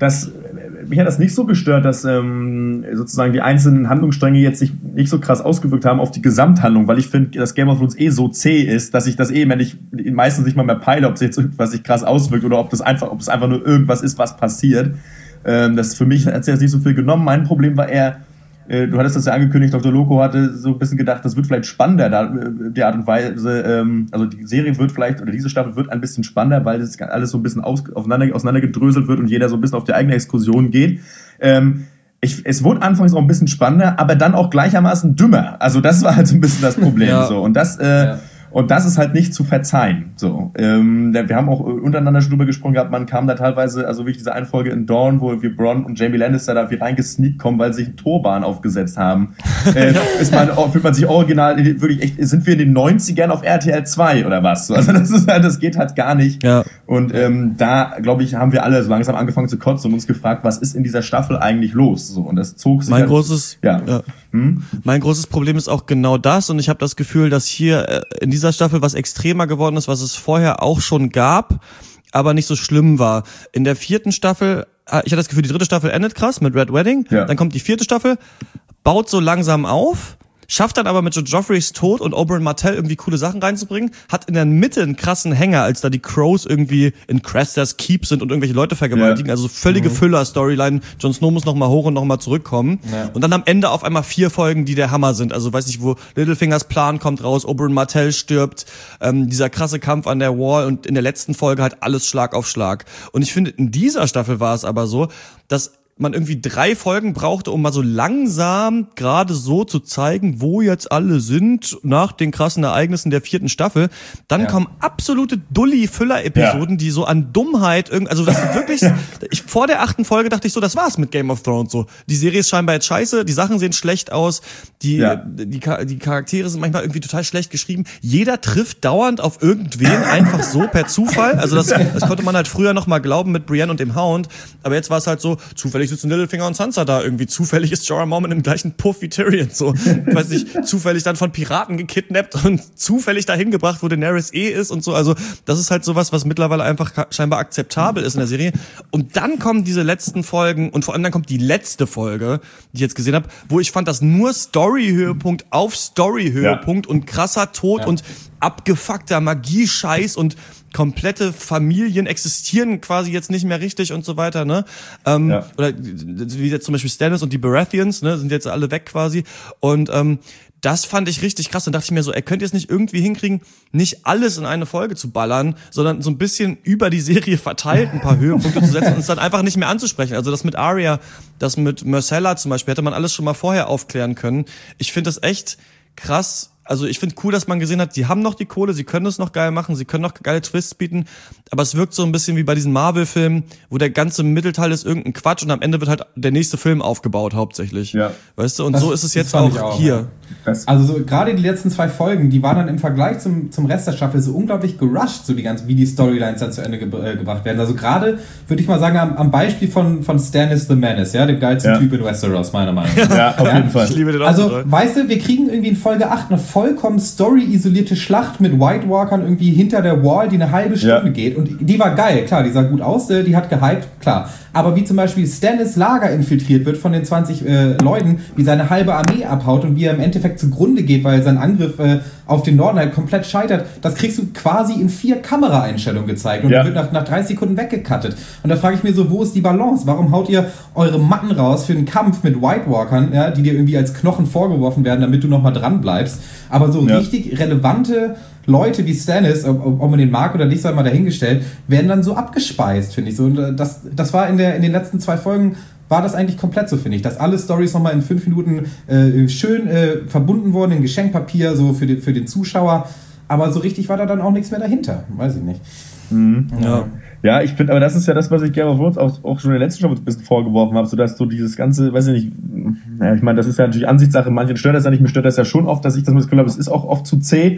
M: dass mich hat das nicht so gestört, dass ähm, sozusagen die einzelnen Handlungsstränge jetzt sich nicht so krass ausgewirkt haben auf die Gesamthandlung, weil ich finde, dass Game of Thrones eh so zäh ist, dass ich das eh, wenn ich meistens nicht mal mehr peile, ob es jetzt irgendwas sich krass auswirkt oder ob das einfach, ob es einfach nur irgendwas ist, was passiert. Ähm, das für mich hat es jetzt nicht so viel genommen. Mein Problem war eher, äh, du hattest das ja angekündigt, Doktor Loco hatte so ein bisschen gedacht, das wird vielleicht spannender, da, die Art und Weise, ähm, also die Serie wird vielleicht, oder diese Staffel wird ein bisschen spannender, weil das alles so ein bisschen aus, aufeinander, auseinandergedröselt wird und jeder so ein bisschen auf die eigene Exkursion geht. Ähm, ich, es wurde anfangs auch ein bisschen spannender, aber dann auch gleichermaßen dümmer. Also das war halt so ein bisschen das Problem. ja. so Und das äh, ja. Und das ist halt nicht zu verzeihen. So, ähm, wir haben auch untereinander schon drüber gesprochen gehabt, man kam da teilweise, also wirklich diese eine Folge in Dawn, wo wir Bronn und Jamie Lannister da wie reingesneakt kommen, weil sie sich einen Turban aufgesetzt haben. äh, ist man, fühlt man sich original, wirklich echt, sind wir in den neunzigern auf R T L zwei oder was? Also das ist halt, das geht halt gar nicht. Ja. Und ähm, da, glaube ich, haben wir alle so langsam angefangen zu kotzen und uns gefragt, was ist in dieser Staffel eigentlich los? So, und das zog sich
B: mein
M: halt,
B: großes, ja. ja. Hm? Mein großes Problem ist auch genau das, und ich habe das Gefühl, dass hier äh, in dieser Staffel was extremer geworden ist, was es vorher auch schon gab, aber nicht so schlimm war. In der vierten Staffel, ich hatte das Gefühl, die dritte Staffel endet krass mit Red Wedding, ja. Dann kommt die vierte Staffel, baut so langsam auf, schafft dann aber mit Joffreys Tod und Oberyn Martell irgendwie coole Sachen reinzubringen, hat in der Mitte einen krassen Hänger, als da die Crows irgendwie in Craster's Keep sind und irgendwelche Leute vergewaltigen, ja. Also völlige mhm. Füller-Storyline, Jon Snow muss nochmal hoch und nochmal zurückkommen, ja. Und dann am Ende auf einmal vier Folgen, die der Hammer sind, also weiß nicht, wo Littlefingers Plan kommt raus, Oberyn Martell stirbt, ähm, dieser krasse Kampf an der Wall und in der letzten Folge halt alles Schlag auf Schlag. Und ich finde, in dieser Staffel war es aber so, dass man irgendwie drei Folgen brauchte, um mal so langsam gerade so zu zeigen, wo jetzt alle sind nach den krassen Ereignissen der vierten Staffel. Dann ja. kommen absolute Dulli-Füller-Episoden, ja. die so an Dummheit irgendwie, also das ist wirklich, ich, vor der achten Folge dachte ich so, das war's mit Game of Thrones so. Die Serie ist scheinbar jetzt scheiße, die Sachen sehen schlecht aus, die, ja. die, die Charaktere sind manchmal irgendwie total schlecht geschrieben. Jeder trifft dauernd auf irgendwen einfach so per Zufall. Also das, das konnte man halt früher noch mal glauben mit Brienne und dem Hound, aber jetzt war es halt so, zufällig sitzen Littlefinger und Sansa da irgendwie. Zufällig ist Jorah Mormont im gleichen Puff wie Tyrion. So, weiß nicht, zufällig dann von Piraten gekidnappt und zufällig dahin gebracht, wo Daenerys eh ist und so. Also, das ist halt sowas, was mittlerweile einfach scheinbar akzeptabel ist in der Serie. Und dann kommen diese letzten Folgen und vor allem dann kommt die letzte Folge, die ich jetzt gesehen habe, wo ich fand, dass nur Story-Höhepunkt auf Story-Höhepunkt ja. und krasser Tod ja. und abgefuckter Magie-Scheiß und komplette Familien existieren quasi jetzt nicht mehr richtig und so weiter, ne? Ähm, ja. Oder wie jetzt zum Beispiel Stannis und die Baratheons, ne, sind jetzt alle weg quasi. Und ähm, das fand ich richtig krass. Dann dachte ich mir so, ey, könnt ihr es nicht irgendwie hinkriegen, nicht alles in eine Folge zu ballern, sondern so ein bisschen über die Serie verteilt ein paar Höhepunkte zu setzen und es dann einfach nicht mehr anzusprechen. Also das mit Arya, das mit Myrcella zum Beispiel, hätte man alles schon mal vorher aufklären können. Ich finde das echt krass. Also ich finde cool, dass man gesehen hat, die haben noch die Kohle, sie können es noch geil machen, sie können noch geile Twists bieten, aber es wirkt so ein bisschen wie bei diesen Marvel-Filmen, wo der ganze Mittelteil ist irgendein Quatsch und am Ende wird halt der nächste Film aufgebaut hauptsächlich. Ja. Weißt du, und das, so ist es jetzt auch, auch hier.
L: Ja. Also so, gerade die letzten zwei Folgen, die waren dann im Vergleich zum, zum Rest der Staffel so unglaublich gerusht, so die ganzen, wie die Storylines dann zu Ende ge äh, gebracht werden. Also gerade, würde ich mal sagen, am, am Beispiel von, von Stannis the Menace, ja, dem geilsten ja. Typ in Westeros, meiner Meinung nach. Ja, auf jeden Fall. Ich liebe den auch. Also, total. Weißt du, wir kriegen irgendwie in Folge acht eine vollkommen story-isolierte Schlacht mit White Walkern irgendwie hinter der Wall, die eine halbe Stunde ja. geht. Und die war geil, klar, die sah gut aus, die hat gehypt, klar. Aber wie zum Beispiel Stannis Lager infiltriert wird von den zwanzig äh, Leuten, wie seine halbe Armee abhaut und wie er im Endeffekt zugrunde geht, weil sein Angriff äh, auf den Norden halt komplett scheitert, das kriegst du quasi in vier Kameraeinstellungen gezeigt und ja. wird nach, nach dreißig Sekunden weggecuttet. Und da frage ich mir so, wo ist die Balance? Warum haut ihr eure Matten raus für einen Kampf mit White Walkern, ja, die dir irgendwie als Knochen vorgeworfen werden, damit du nochmal dran bleibst? Aber so ja. richtig relevante Leute wie Stannis, ob, ob man den mag oder nicht, sei mal dahingestellt, werden dann so abgespeist, finde ich so. Und das, das war in, der, in den letzten zwei Folgen, war das eigentlich komplett so, finde ich, dass alle Storys nochmal in fünf Minuten äh, schön äh, verbunden wurden in Geschenkpapier, so für den, für den Zuschauer. Aber so richtig war da dann auch nichts mehr dahinter. Weiß ich nicht.
M: Mhm. Ja. Ja, ich finde, aber das ist ja das, was ich Game of Thrones auch, auch schon in der letzten Staffel ein bisschen vorgeworfen habe, so dass so dieses ganze, weiß ich nicht, naja, ich meine, das ist ja natürlich Ansichtssache, manchen stört das ja nicht, mir stört das ja schon oft, dass ich das Gefühl habe, es ist auch oft zu zäh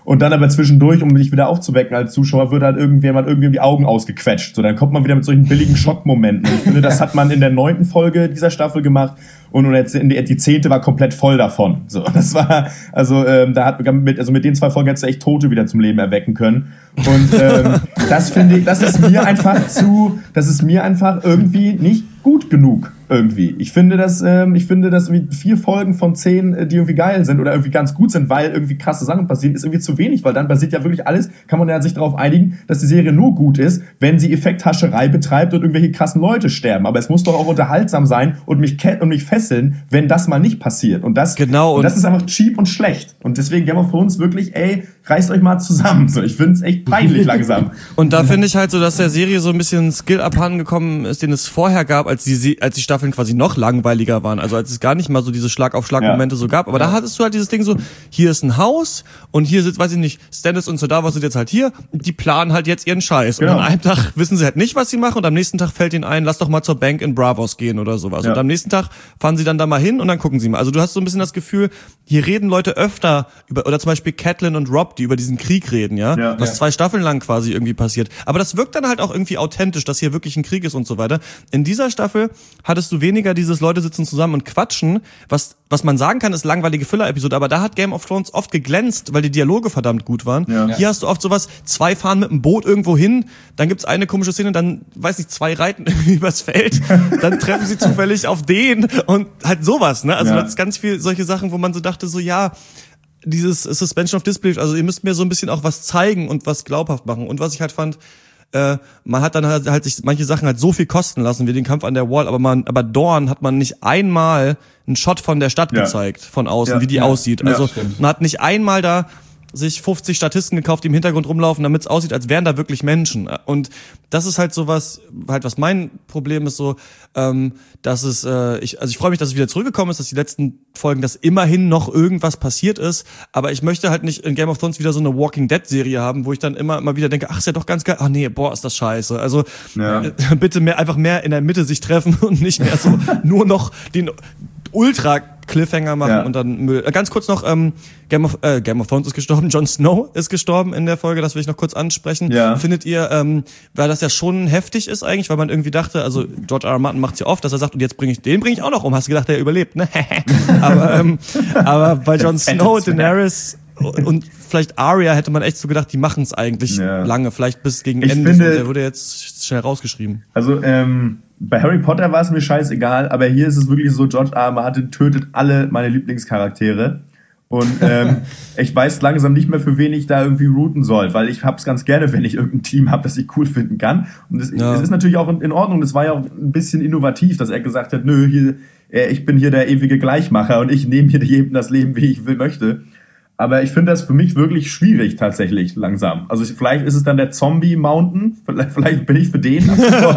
M: Und dann aber zwischendurch, um mich wieder aufzuwecken als Zuschauer, wird halt irgendjemand irgendwie die Augen ausgequetscht. So, dann kommt man wieder mit solchen billigen Schockmomenten. Ich finde, das hat man in der neunten Folge dieser Staffel gemacht. Und jetzt in die, die zehnte war komplett voll davon. So, das war, also, ähm, da hat mit, also mit den zwei Folgen hättest du echt Tote wieder zum Leben erwecken können. Und, ähm, das finde ich, das ist mir einfach zu, das ist mir einfach irgendwie nicht gut genug. Irgendwie. Ich finde, dass, ähm, ich finde, dass irgendwie vier Folgen von zehn, die irgendwie geil sind oder irgendwie ganz gut sind, weil irgendwie krasse Sachen passieren, ist irgendwie zu wenig, weil dann basiert ja wirklich alles, kann man ja sich darauf einigen, dass die Serie nur gut ist, wenn sie Effekthascherei betreibt und irgendwelche krassen Leute sterben. Aber es muss doch auch unterhaltsam sein und mich ke- und mich fesseln, wenn das mal nicht passiert. Und das,
B: genau, und
M: und das ist einfach cheap und schlecht. Und deswegen Game of Thrones wirklich, ey, reißt euch mal zusammen. So, ich finde es echt peinlich langsam.
B: Und da finde ich halt so, dass der Serie so ein bisschen Skill abhanden gekommen ist, den es vorher gab, als die, als die Staffeln quasi noch langweiliger waren. Also als es gar nicht mal so diese Schlag-auf-Schlag-Momente ja. so gab. Aber ja. da hattest du halt dieses Ding so, hier ist ein Haus und hier sitzt, weiß ich nicht, Stannis und so da, was sind jetzt halt hier. Die planen halt jetzt ihren Scheiß. Genau. Und an einem Tag wissen sie halt nicht, was sie machen und am nächsten Tag fällt ihnen ein, lass doch mal zur Bank in Bravos gehen oder sowas. Ja. Und am nächsten Tag fahren sie dann da mal hin und dann gucken sie mal. Also du hast so ein bisschen das Gefühl, hier reden Leute öfter über, oder zum Beispiel Catelyn und Robb, die über diesen Krieg reden, ja, ja was ja. zwei Staffeln lang quasi irgendwie passiert. Aber das wirkt dann halt auch irgendwie authentisch, dass hier wirklich ein Krieg ist und so weiter. In dieser Staffel hattest du weniger dieses Leute sitzen zusammen und quatschen, was was man sagen kann, ist langweilige Filler-Episode, aber da hat Game of Thrones oft geglänzt, weil die Dialoge verdammt gut waren. Ja. Hier hast du oft sowas, zwei fahren mit dem Boot irgendwo hin, dann gibt's eine komische Szene, dann, weiß nicht, zwei reiten übers Feld, dann treffen sie zufällig auf den und halt sowas, ne? Also ja. das ist ganz viel solche Sachen, wo man so dachte, so ja, dieses Suspension of Disbelief, also ihr müsst mir so ein bisschen auch was zeigen und was glaubhaft machen. Und was ich halt fand, Äh, man hat dann halt, halt sich manche Sachen halt so viel kosten lassen, wie den Kampf an der Wall, aber man, aber Dorne hat man nicht einmal einen Shot von der Stadt ja. gezeigt, von außen, ja, wie die ja. aussieht. Also ja, man hat nicht einmal da sich fünfzig Statisten gekauft, die im Hintergrund rumlaufen, damit es aussieht, als wären da wirklich Menschen. Und das ist halt sowas, halt was mein Problem ist so, ähm, dass es, äh, ich, also ich freue mich, dass es wieder zurückgekommen ist, dass die letzten Folgen, dass immerhin noch irgendwas passiert ist, aber ich möchte halt nicht in Game of Thrones wieder so eine Walking Dead Serie haben, wo ich dann immer immer wieder denke, ach, ist ja doch ganz geil, ach nee, boah, ist das scheiße. Also ja. äh, bitte mehr, einfach mehr in der Mitte sich treffen und nicht mehr so nur noch den Ultra Cliffhanger machen ja. und dann Müll. Ganz kurz noch, ähm, Game of, äh, Game of Thrones ist gestorben, Jon Snow ist gestorben in der Folge, das will ich noch kurz ansprechen. Ja. Findet ihr, ähm, weil das ja schon heftig ist eigentlich, weil man irgendwie dachte, also George R. R. Martin macht's ja oft, dass er sagt, und jetzt bringe ich, den bringe ich auch noch um. Hast du gedacht, der überlebt, ne? aber, ähm, aber bei Jon Snow, Daenerys und vielleicht Arya hätte man echt so gedacht, die machen's eigentlich ja. lange, vielleicht bis gegen
M: ich
B: Ende.
M: Finde,
B: und der wurde jetzt schnell rausgeschrieben.
M: Also, ähm, bei Harry Potter war es mir scheißegal, aber hier ist es wirklich so, George R. R. Martin tötet alle meine Lieblingscharaktere. Und ähm, ich weiß langsam nicht mehr, für wen ich da irgendwie routen soll, weil ich hab's ganz gerne, wenn ich irgendein Team habe, das ich cool finden kann. Und es ja. ist natürlich auch in Ordnung, das war ja auch ein bisschen innovativ, dass er gesagt hat, nö, hier, ich bin hier der ewige Gleichmacher und ich nehme hier jedem das Leben, wie ich will, möchte. Aber ich finde das für mich wirklich schwierig tatsächlich langsam. Also ich, vielleicht ist es dann der Zombie Mountain, vielleicht, vielleicht bin ich für den.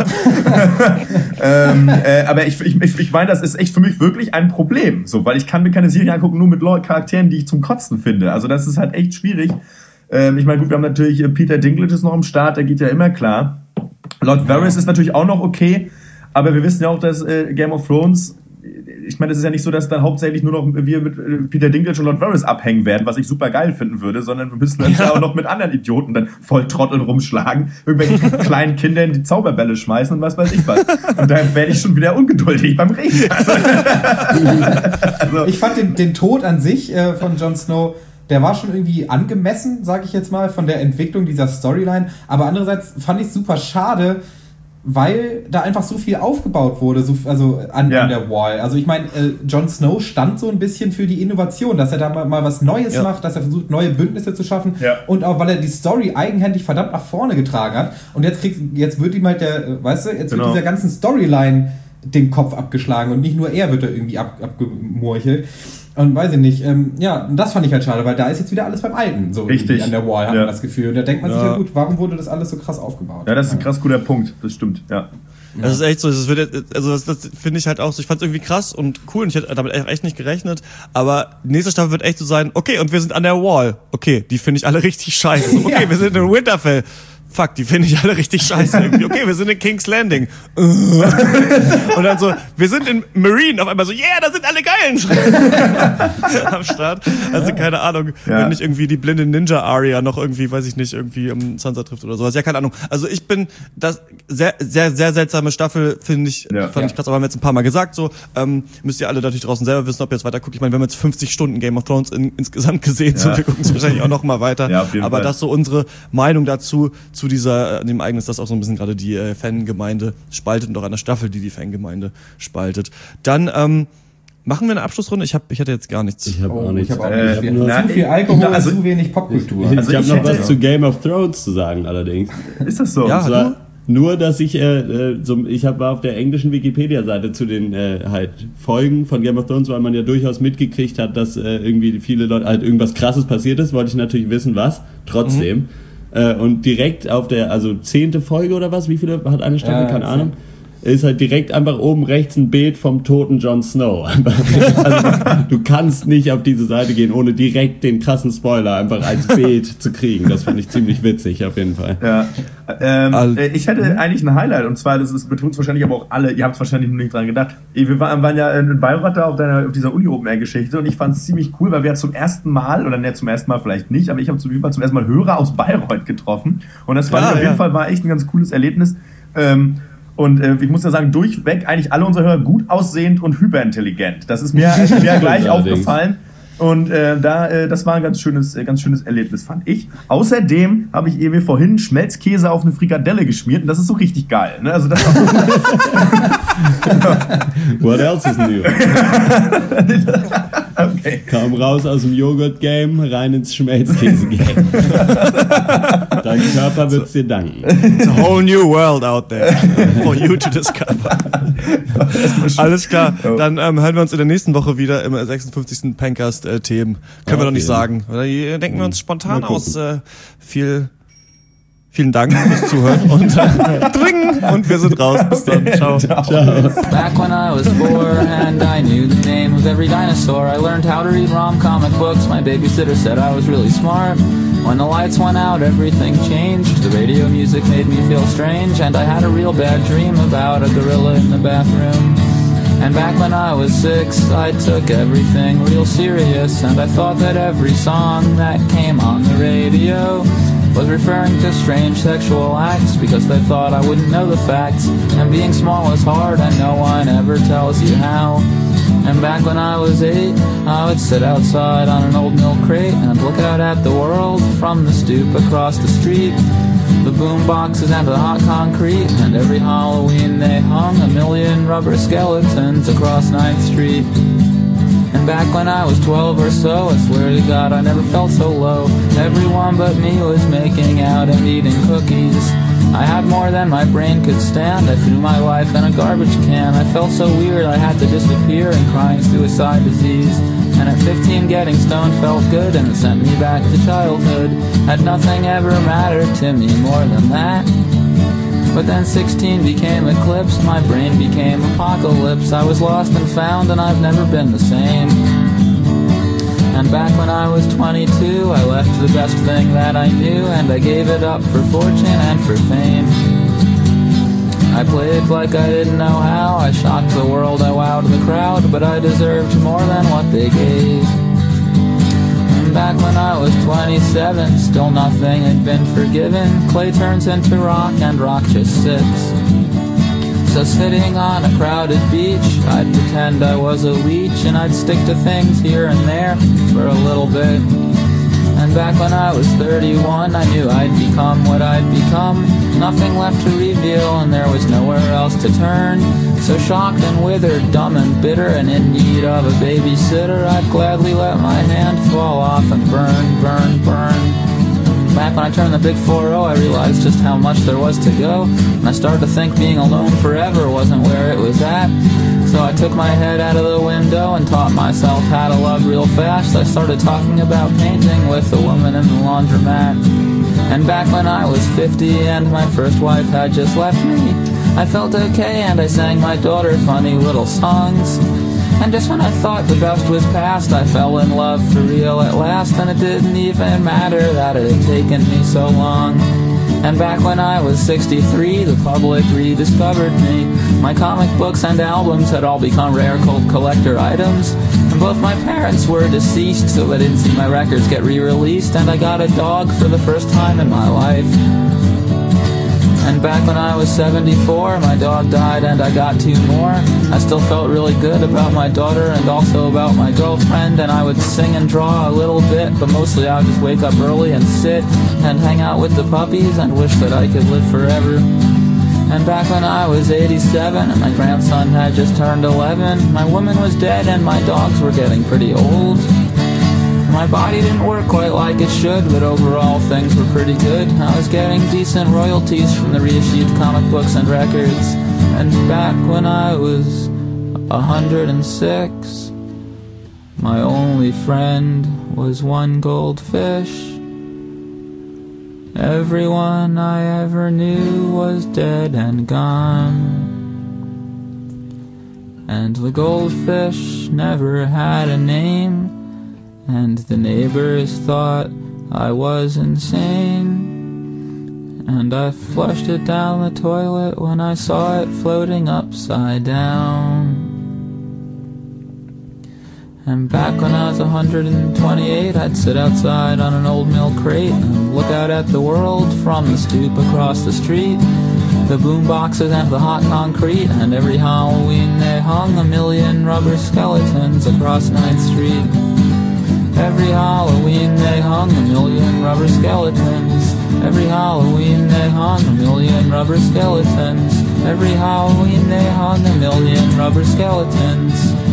M: ähm, äh, aber ich, ich, ich meine, das ist echt für mich wirklich ein Problem, so, weil ich kann mir keine Serie angucken nur mit Leuten, Charakteren, die ich zum Kotzen finde. Also das ist halt echt schwierig. Ähm, ich meine, gut, wir haben natürlich Peter Dinklage ist noch im Start, der geht ja immer klar. Lord Varys ist natürlich auch noch okay, aber wir wissen ja auch, dass äh, Game of Thrones, ich meine, es ist ja nicht so, dass dann hauptsächlich nur noch wir mit Peter Dinklage und Lord Varys abhängen werden, was ich super geil finden würde, sondern wir müssen uns ja. ja auch noch mit anderen Idioten dann voll Trotteln rumschlagen, irgendwelche kleinen Kindern die Zauberbälle schmeißen und was weiß ich was. Und dann werde ich schon wieder ungeduldig beim Reden.
L: Also. Ich fand den, den Tod an sich äh, von Jon Snow, der war schon irgendwie angemessen, sage ich jetzt mal, von der Entwicklung dieser Storyline, aber andererseits fand ich es super schade, weil da einfach so viel aufgebaut wurde, so, also an, ja. an der Wall. Also ich meine, äh, Jon Snow stand so ein bisschen für die Innovation, dass er da mal, mal was Neues ja. macht, dass er versucht, neue Bündnisse zu schaffen ja. und auch, weil er die Story eigenhändig verdammt nach vorne getragen hat. Und jetzt kriegt, jetzt wird ihm halt der, weißt du, jetzt genau. wird dieser ganzen Storyline den Kopf abgeschlagen und nicht nur er wird da irgendwie ab, abgemurchelt. Und weiß ich nicht, ähm, ja, und das fand ich halt schade, weil da ist jetzt wieder alles beim Alten, so
M: richtig
L: an der Wall, hat
M: ja.
L: man das Gefühl. Und da denkt man
B: ja.
L: sich ja gut, warum wurde das alles so krass aufgebaut?
M: Ja, das ist ein krass guter Punkt, das stimmt, ja.
B: Ja. Das ist echt so, das wird, also das, das finde ich halt auch so, ich fand es irgendwie krass und cool und ich hätte damit echt nicht gerechnet, aber die nächste Staffel wird echt so sein, okay, und wir sind an der Wall, okay, die finde ich alle richtig scheiße, okay, ja. wir sind in Winterfell, fuck, die finde ich alle richtig scheiße irgendwie. Okay, wir sind in King's Landing. Und dann so, wir sind in Marine. Auf einmal so, yeah, da sind alle Geilen am Start. Also keine Ahnung, ja. wenn nicht irgendwie die blinde Ninja-Aria noch irgendwie, weiß ich nicht, irgendwie um Sansa trifft oder sowas. Ja, keine Ahnung. Also ich bin, das sehr, sehr, sehr seltsame Staffel, finde ich, ja. fand ja. ich krass, aber haben wir jetzt ein paar Mal gesagt, so, ähm, müsst ihr alle natürlich draußen selber wissen, ob ihr jetzt weiter guckt. Ich meine, wir haben jetzt fünfzig Stunden Game of Thrones in, insgesamt gesehen, ja. so, wir gucken es wahrscheinlich auch noch mal weiter. Ja, auf jeden aber Fall. Das ist so unsere Meinung dazu, zu dieser, dem eigenen ist das auch so ein bisschen gerade die äh, Fangemeinde spaltet und auch eine Staffel, die die Fangemeinde spaltet. Dann ähm, machen wir eine Abschlussrunde. Ich hab, ich hatte jetzt gar nichts.
A: Ich habe oh, auch nichts.
L: Ich habe äh, hab zu viel Alkohol, also, zu wenig Popkultur.
A: Also ich habe noch was zu Game of Thrones zu sagen, allerdings.
M: Ist das so?
A: Ja, zwar, nur, dass ich, äh, so, ich hab, war auf der englischen Wikipedia-Seite zu den äh, halt Folgen von Game of Thrones, weil man ja durchaus mitgekriegt hat, dass äh, irgendwie viele Leute halt irgendwas Krasses passiert ist. Wollte ich natürlich wissen, was. Trotzdem. Mhm. Und direkt auf der, also zehnte Folge oder was, wie viele hat eine Staffel, ja, keine Ahnung, ist halt direkt einfach oben rechts ein Bild vom toten Jon Snow. Also, du kannst nicht auf diese Seite gehen, ohne direkt den krassen Spoiler einfach als Bild zu kriegen. Das finde ich ziemlich witzig, auf jeden Fall.
M: Ja. Ähm, ich hätte eigentlich ein Highlight, und zwar, das ist, betont wahrscheinlich aber auch alle, ihr habt wahrscheinlich noch nicht dran gedacht. Wir waren, waren ja in Bayreuth da auf, deiner, auf dieser Uni-Open-Air-Geschichte, und ich fand es ziemlich cool, weil wir ja zum ersten Mal, oder ne, zum ersten Mal vielleicht nicht, aber ich habe zum, zum ersten Mal Hörer aus Bayreuth getroffen. Und das fand ja, ich auf jeden ja. Fall, war echt ein ganz cooles Erlebnis. Ähm, Und äh, ich muss ja sagen, durchweg eigentlich alle unsere Hörer gut aussehend und hyperintelligent. Das ist mir, ist mir gleich aufgefallen. Und äh, da, äh, das war ein ganz schönes, äh, ganz schönes Erlebnis, fand ich. Außerdem habe ich mir vorhin Schmelzkäse auf eine Frikadelle geschmiert, und das ist so richtig geil. Ne? Also das
A: What else is new? Okay. Kam raus aus dem Joghurt-Game, rein ins Schmelzkäse-Game. Dein Körper wird's dir danken.
B: It's a whole new world out there for you to discover. Alles klar, dann ähm, hören wir uns in der nächsten Woche wieder im sechsundfünfzigsten Pencast äh, Themen. Können wir noch nicht sagen. Oder denken wir uns spontan aus. Äh, viel, vielen Dank fürs Zuhören und äh, dringen und wir sind raus. Bis dann. Ciao. Ciao.
N: Back when I was four and I knew the name of every dinosaur, I learned how to read rom-comic books. My babysitter said I was really smart. When the lights went out, everything changed. The radio music made me feel strange, and I had a real bad dream about a gorilla in the bathroom. And back when I was six, I took everything real serious, and I thought that every song that came on the radio was referring to strange sexual acts, because they thought I wouldn't know the facts. And being small is hard, and no one ever tells you how. And back when I was eight, I would sit outside on an old milk crate and look out at the world from the stoop across the street. The boom boxes and the hot concrete, and every Halloween they hung a million rubber skeletons across ninth street. And back when I was twelve or so, I swear to God I never felt so low. Everyone but me was making out and eating cookies. I had more than my brain could stand. I threw my life in a garbage can. I felt so weird I had to disappear in crying suicide disease. And at fifteen getting stoned felt good, and it sent me back to childhood. Had nothing ever mattered to me more than that. But then sixteen became eclipse, my brain became apocalypse. I was lost and found, and I've never been the same. And back when I was twenty-two, I left the best thing that I knew, and I gave it up for fortune and for fame. I played like I didn't know how, I shocked the world, I wowed the crowd, but I deserved more than what they gave. And back when I was twenty-seven, still nothing had been forgiven. Clay turns into rock, and rock just sits. So sitting on a crowded beach, I'd pretend I was a leech, and I'd stick to things here and there for a little bit. And back when I was thirty-one, I knew I'd become what I'd become. Nothing left to reveal, and there was nowhere else to turn. So shocked and withered, dumb and bitter, and in need of a babysitter, I'd gladly let my hand fall off and burn, burn, burn. Back when I turned the big four oh, I realized just how much there was to go. And I started to think being alone forever wasn't where it was at. So I took my head out of the window and taught myself how to love real fast. I started talking about painting with a woman in the laundromat. And back when I was fifty and my first wife had just left me, I felt okay and I sang my daughter funny little songs. And just when I thought the best was past, I fell in love for real at last. And it didn't even matter that it had taken me so long. And back when I was sixty-three, the public rediscovered me. My comic books and albums had all become rare cult collector items. And both my parents were deceased, so I didn't see my records get re-released. And I got a dog for the first time in my life. And back when I was seventy-four, my dog died and I got two more. I still felt really good about my daughter and also about my girlfriend. And I would sing and draw a little bit, but mostly I would just wake up early and sit and hang out with the puppies and wish that I could live forever. And back when I was eighty-seven and my grandson had just turned eleven, my woman was dead and my dogs were getting pretty old. My body didn't work quite like it should, but overall things were pretty good. I was getting decent royalties from the reissued comic books and records. And back when I was a hundred and six, my only friend was one goldfish. Everyone I ever knew was dead and gone. And the goldfish never had a name. And the neighbors thought I was insane. And I flushed it down the toilet when I saw it floating upside down. And back when I was one hundred twenty-eight, I'd sit outside on an old milk crate and look out at the world from the stoop across the street. The boom boxes and the hot concrete, and every Halloween they hung a million rubber skeletons across ninth street. Every Halloween they hung a million rubber skeletons. Every Halloween they hung a million rubber skeletons. Every Halloween they hung a million rubber skeletons.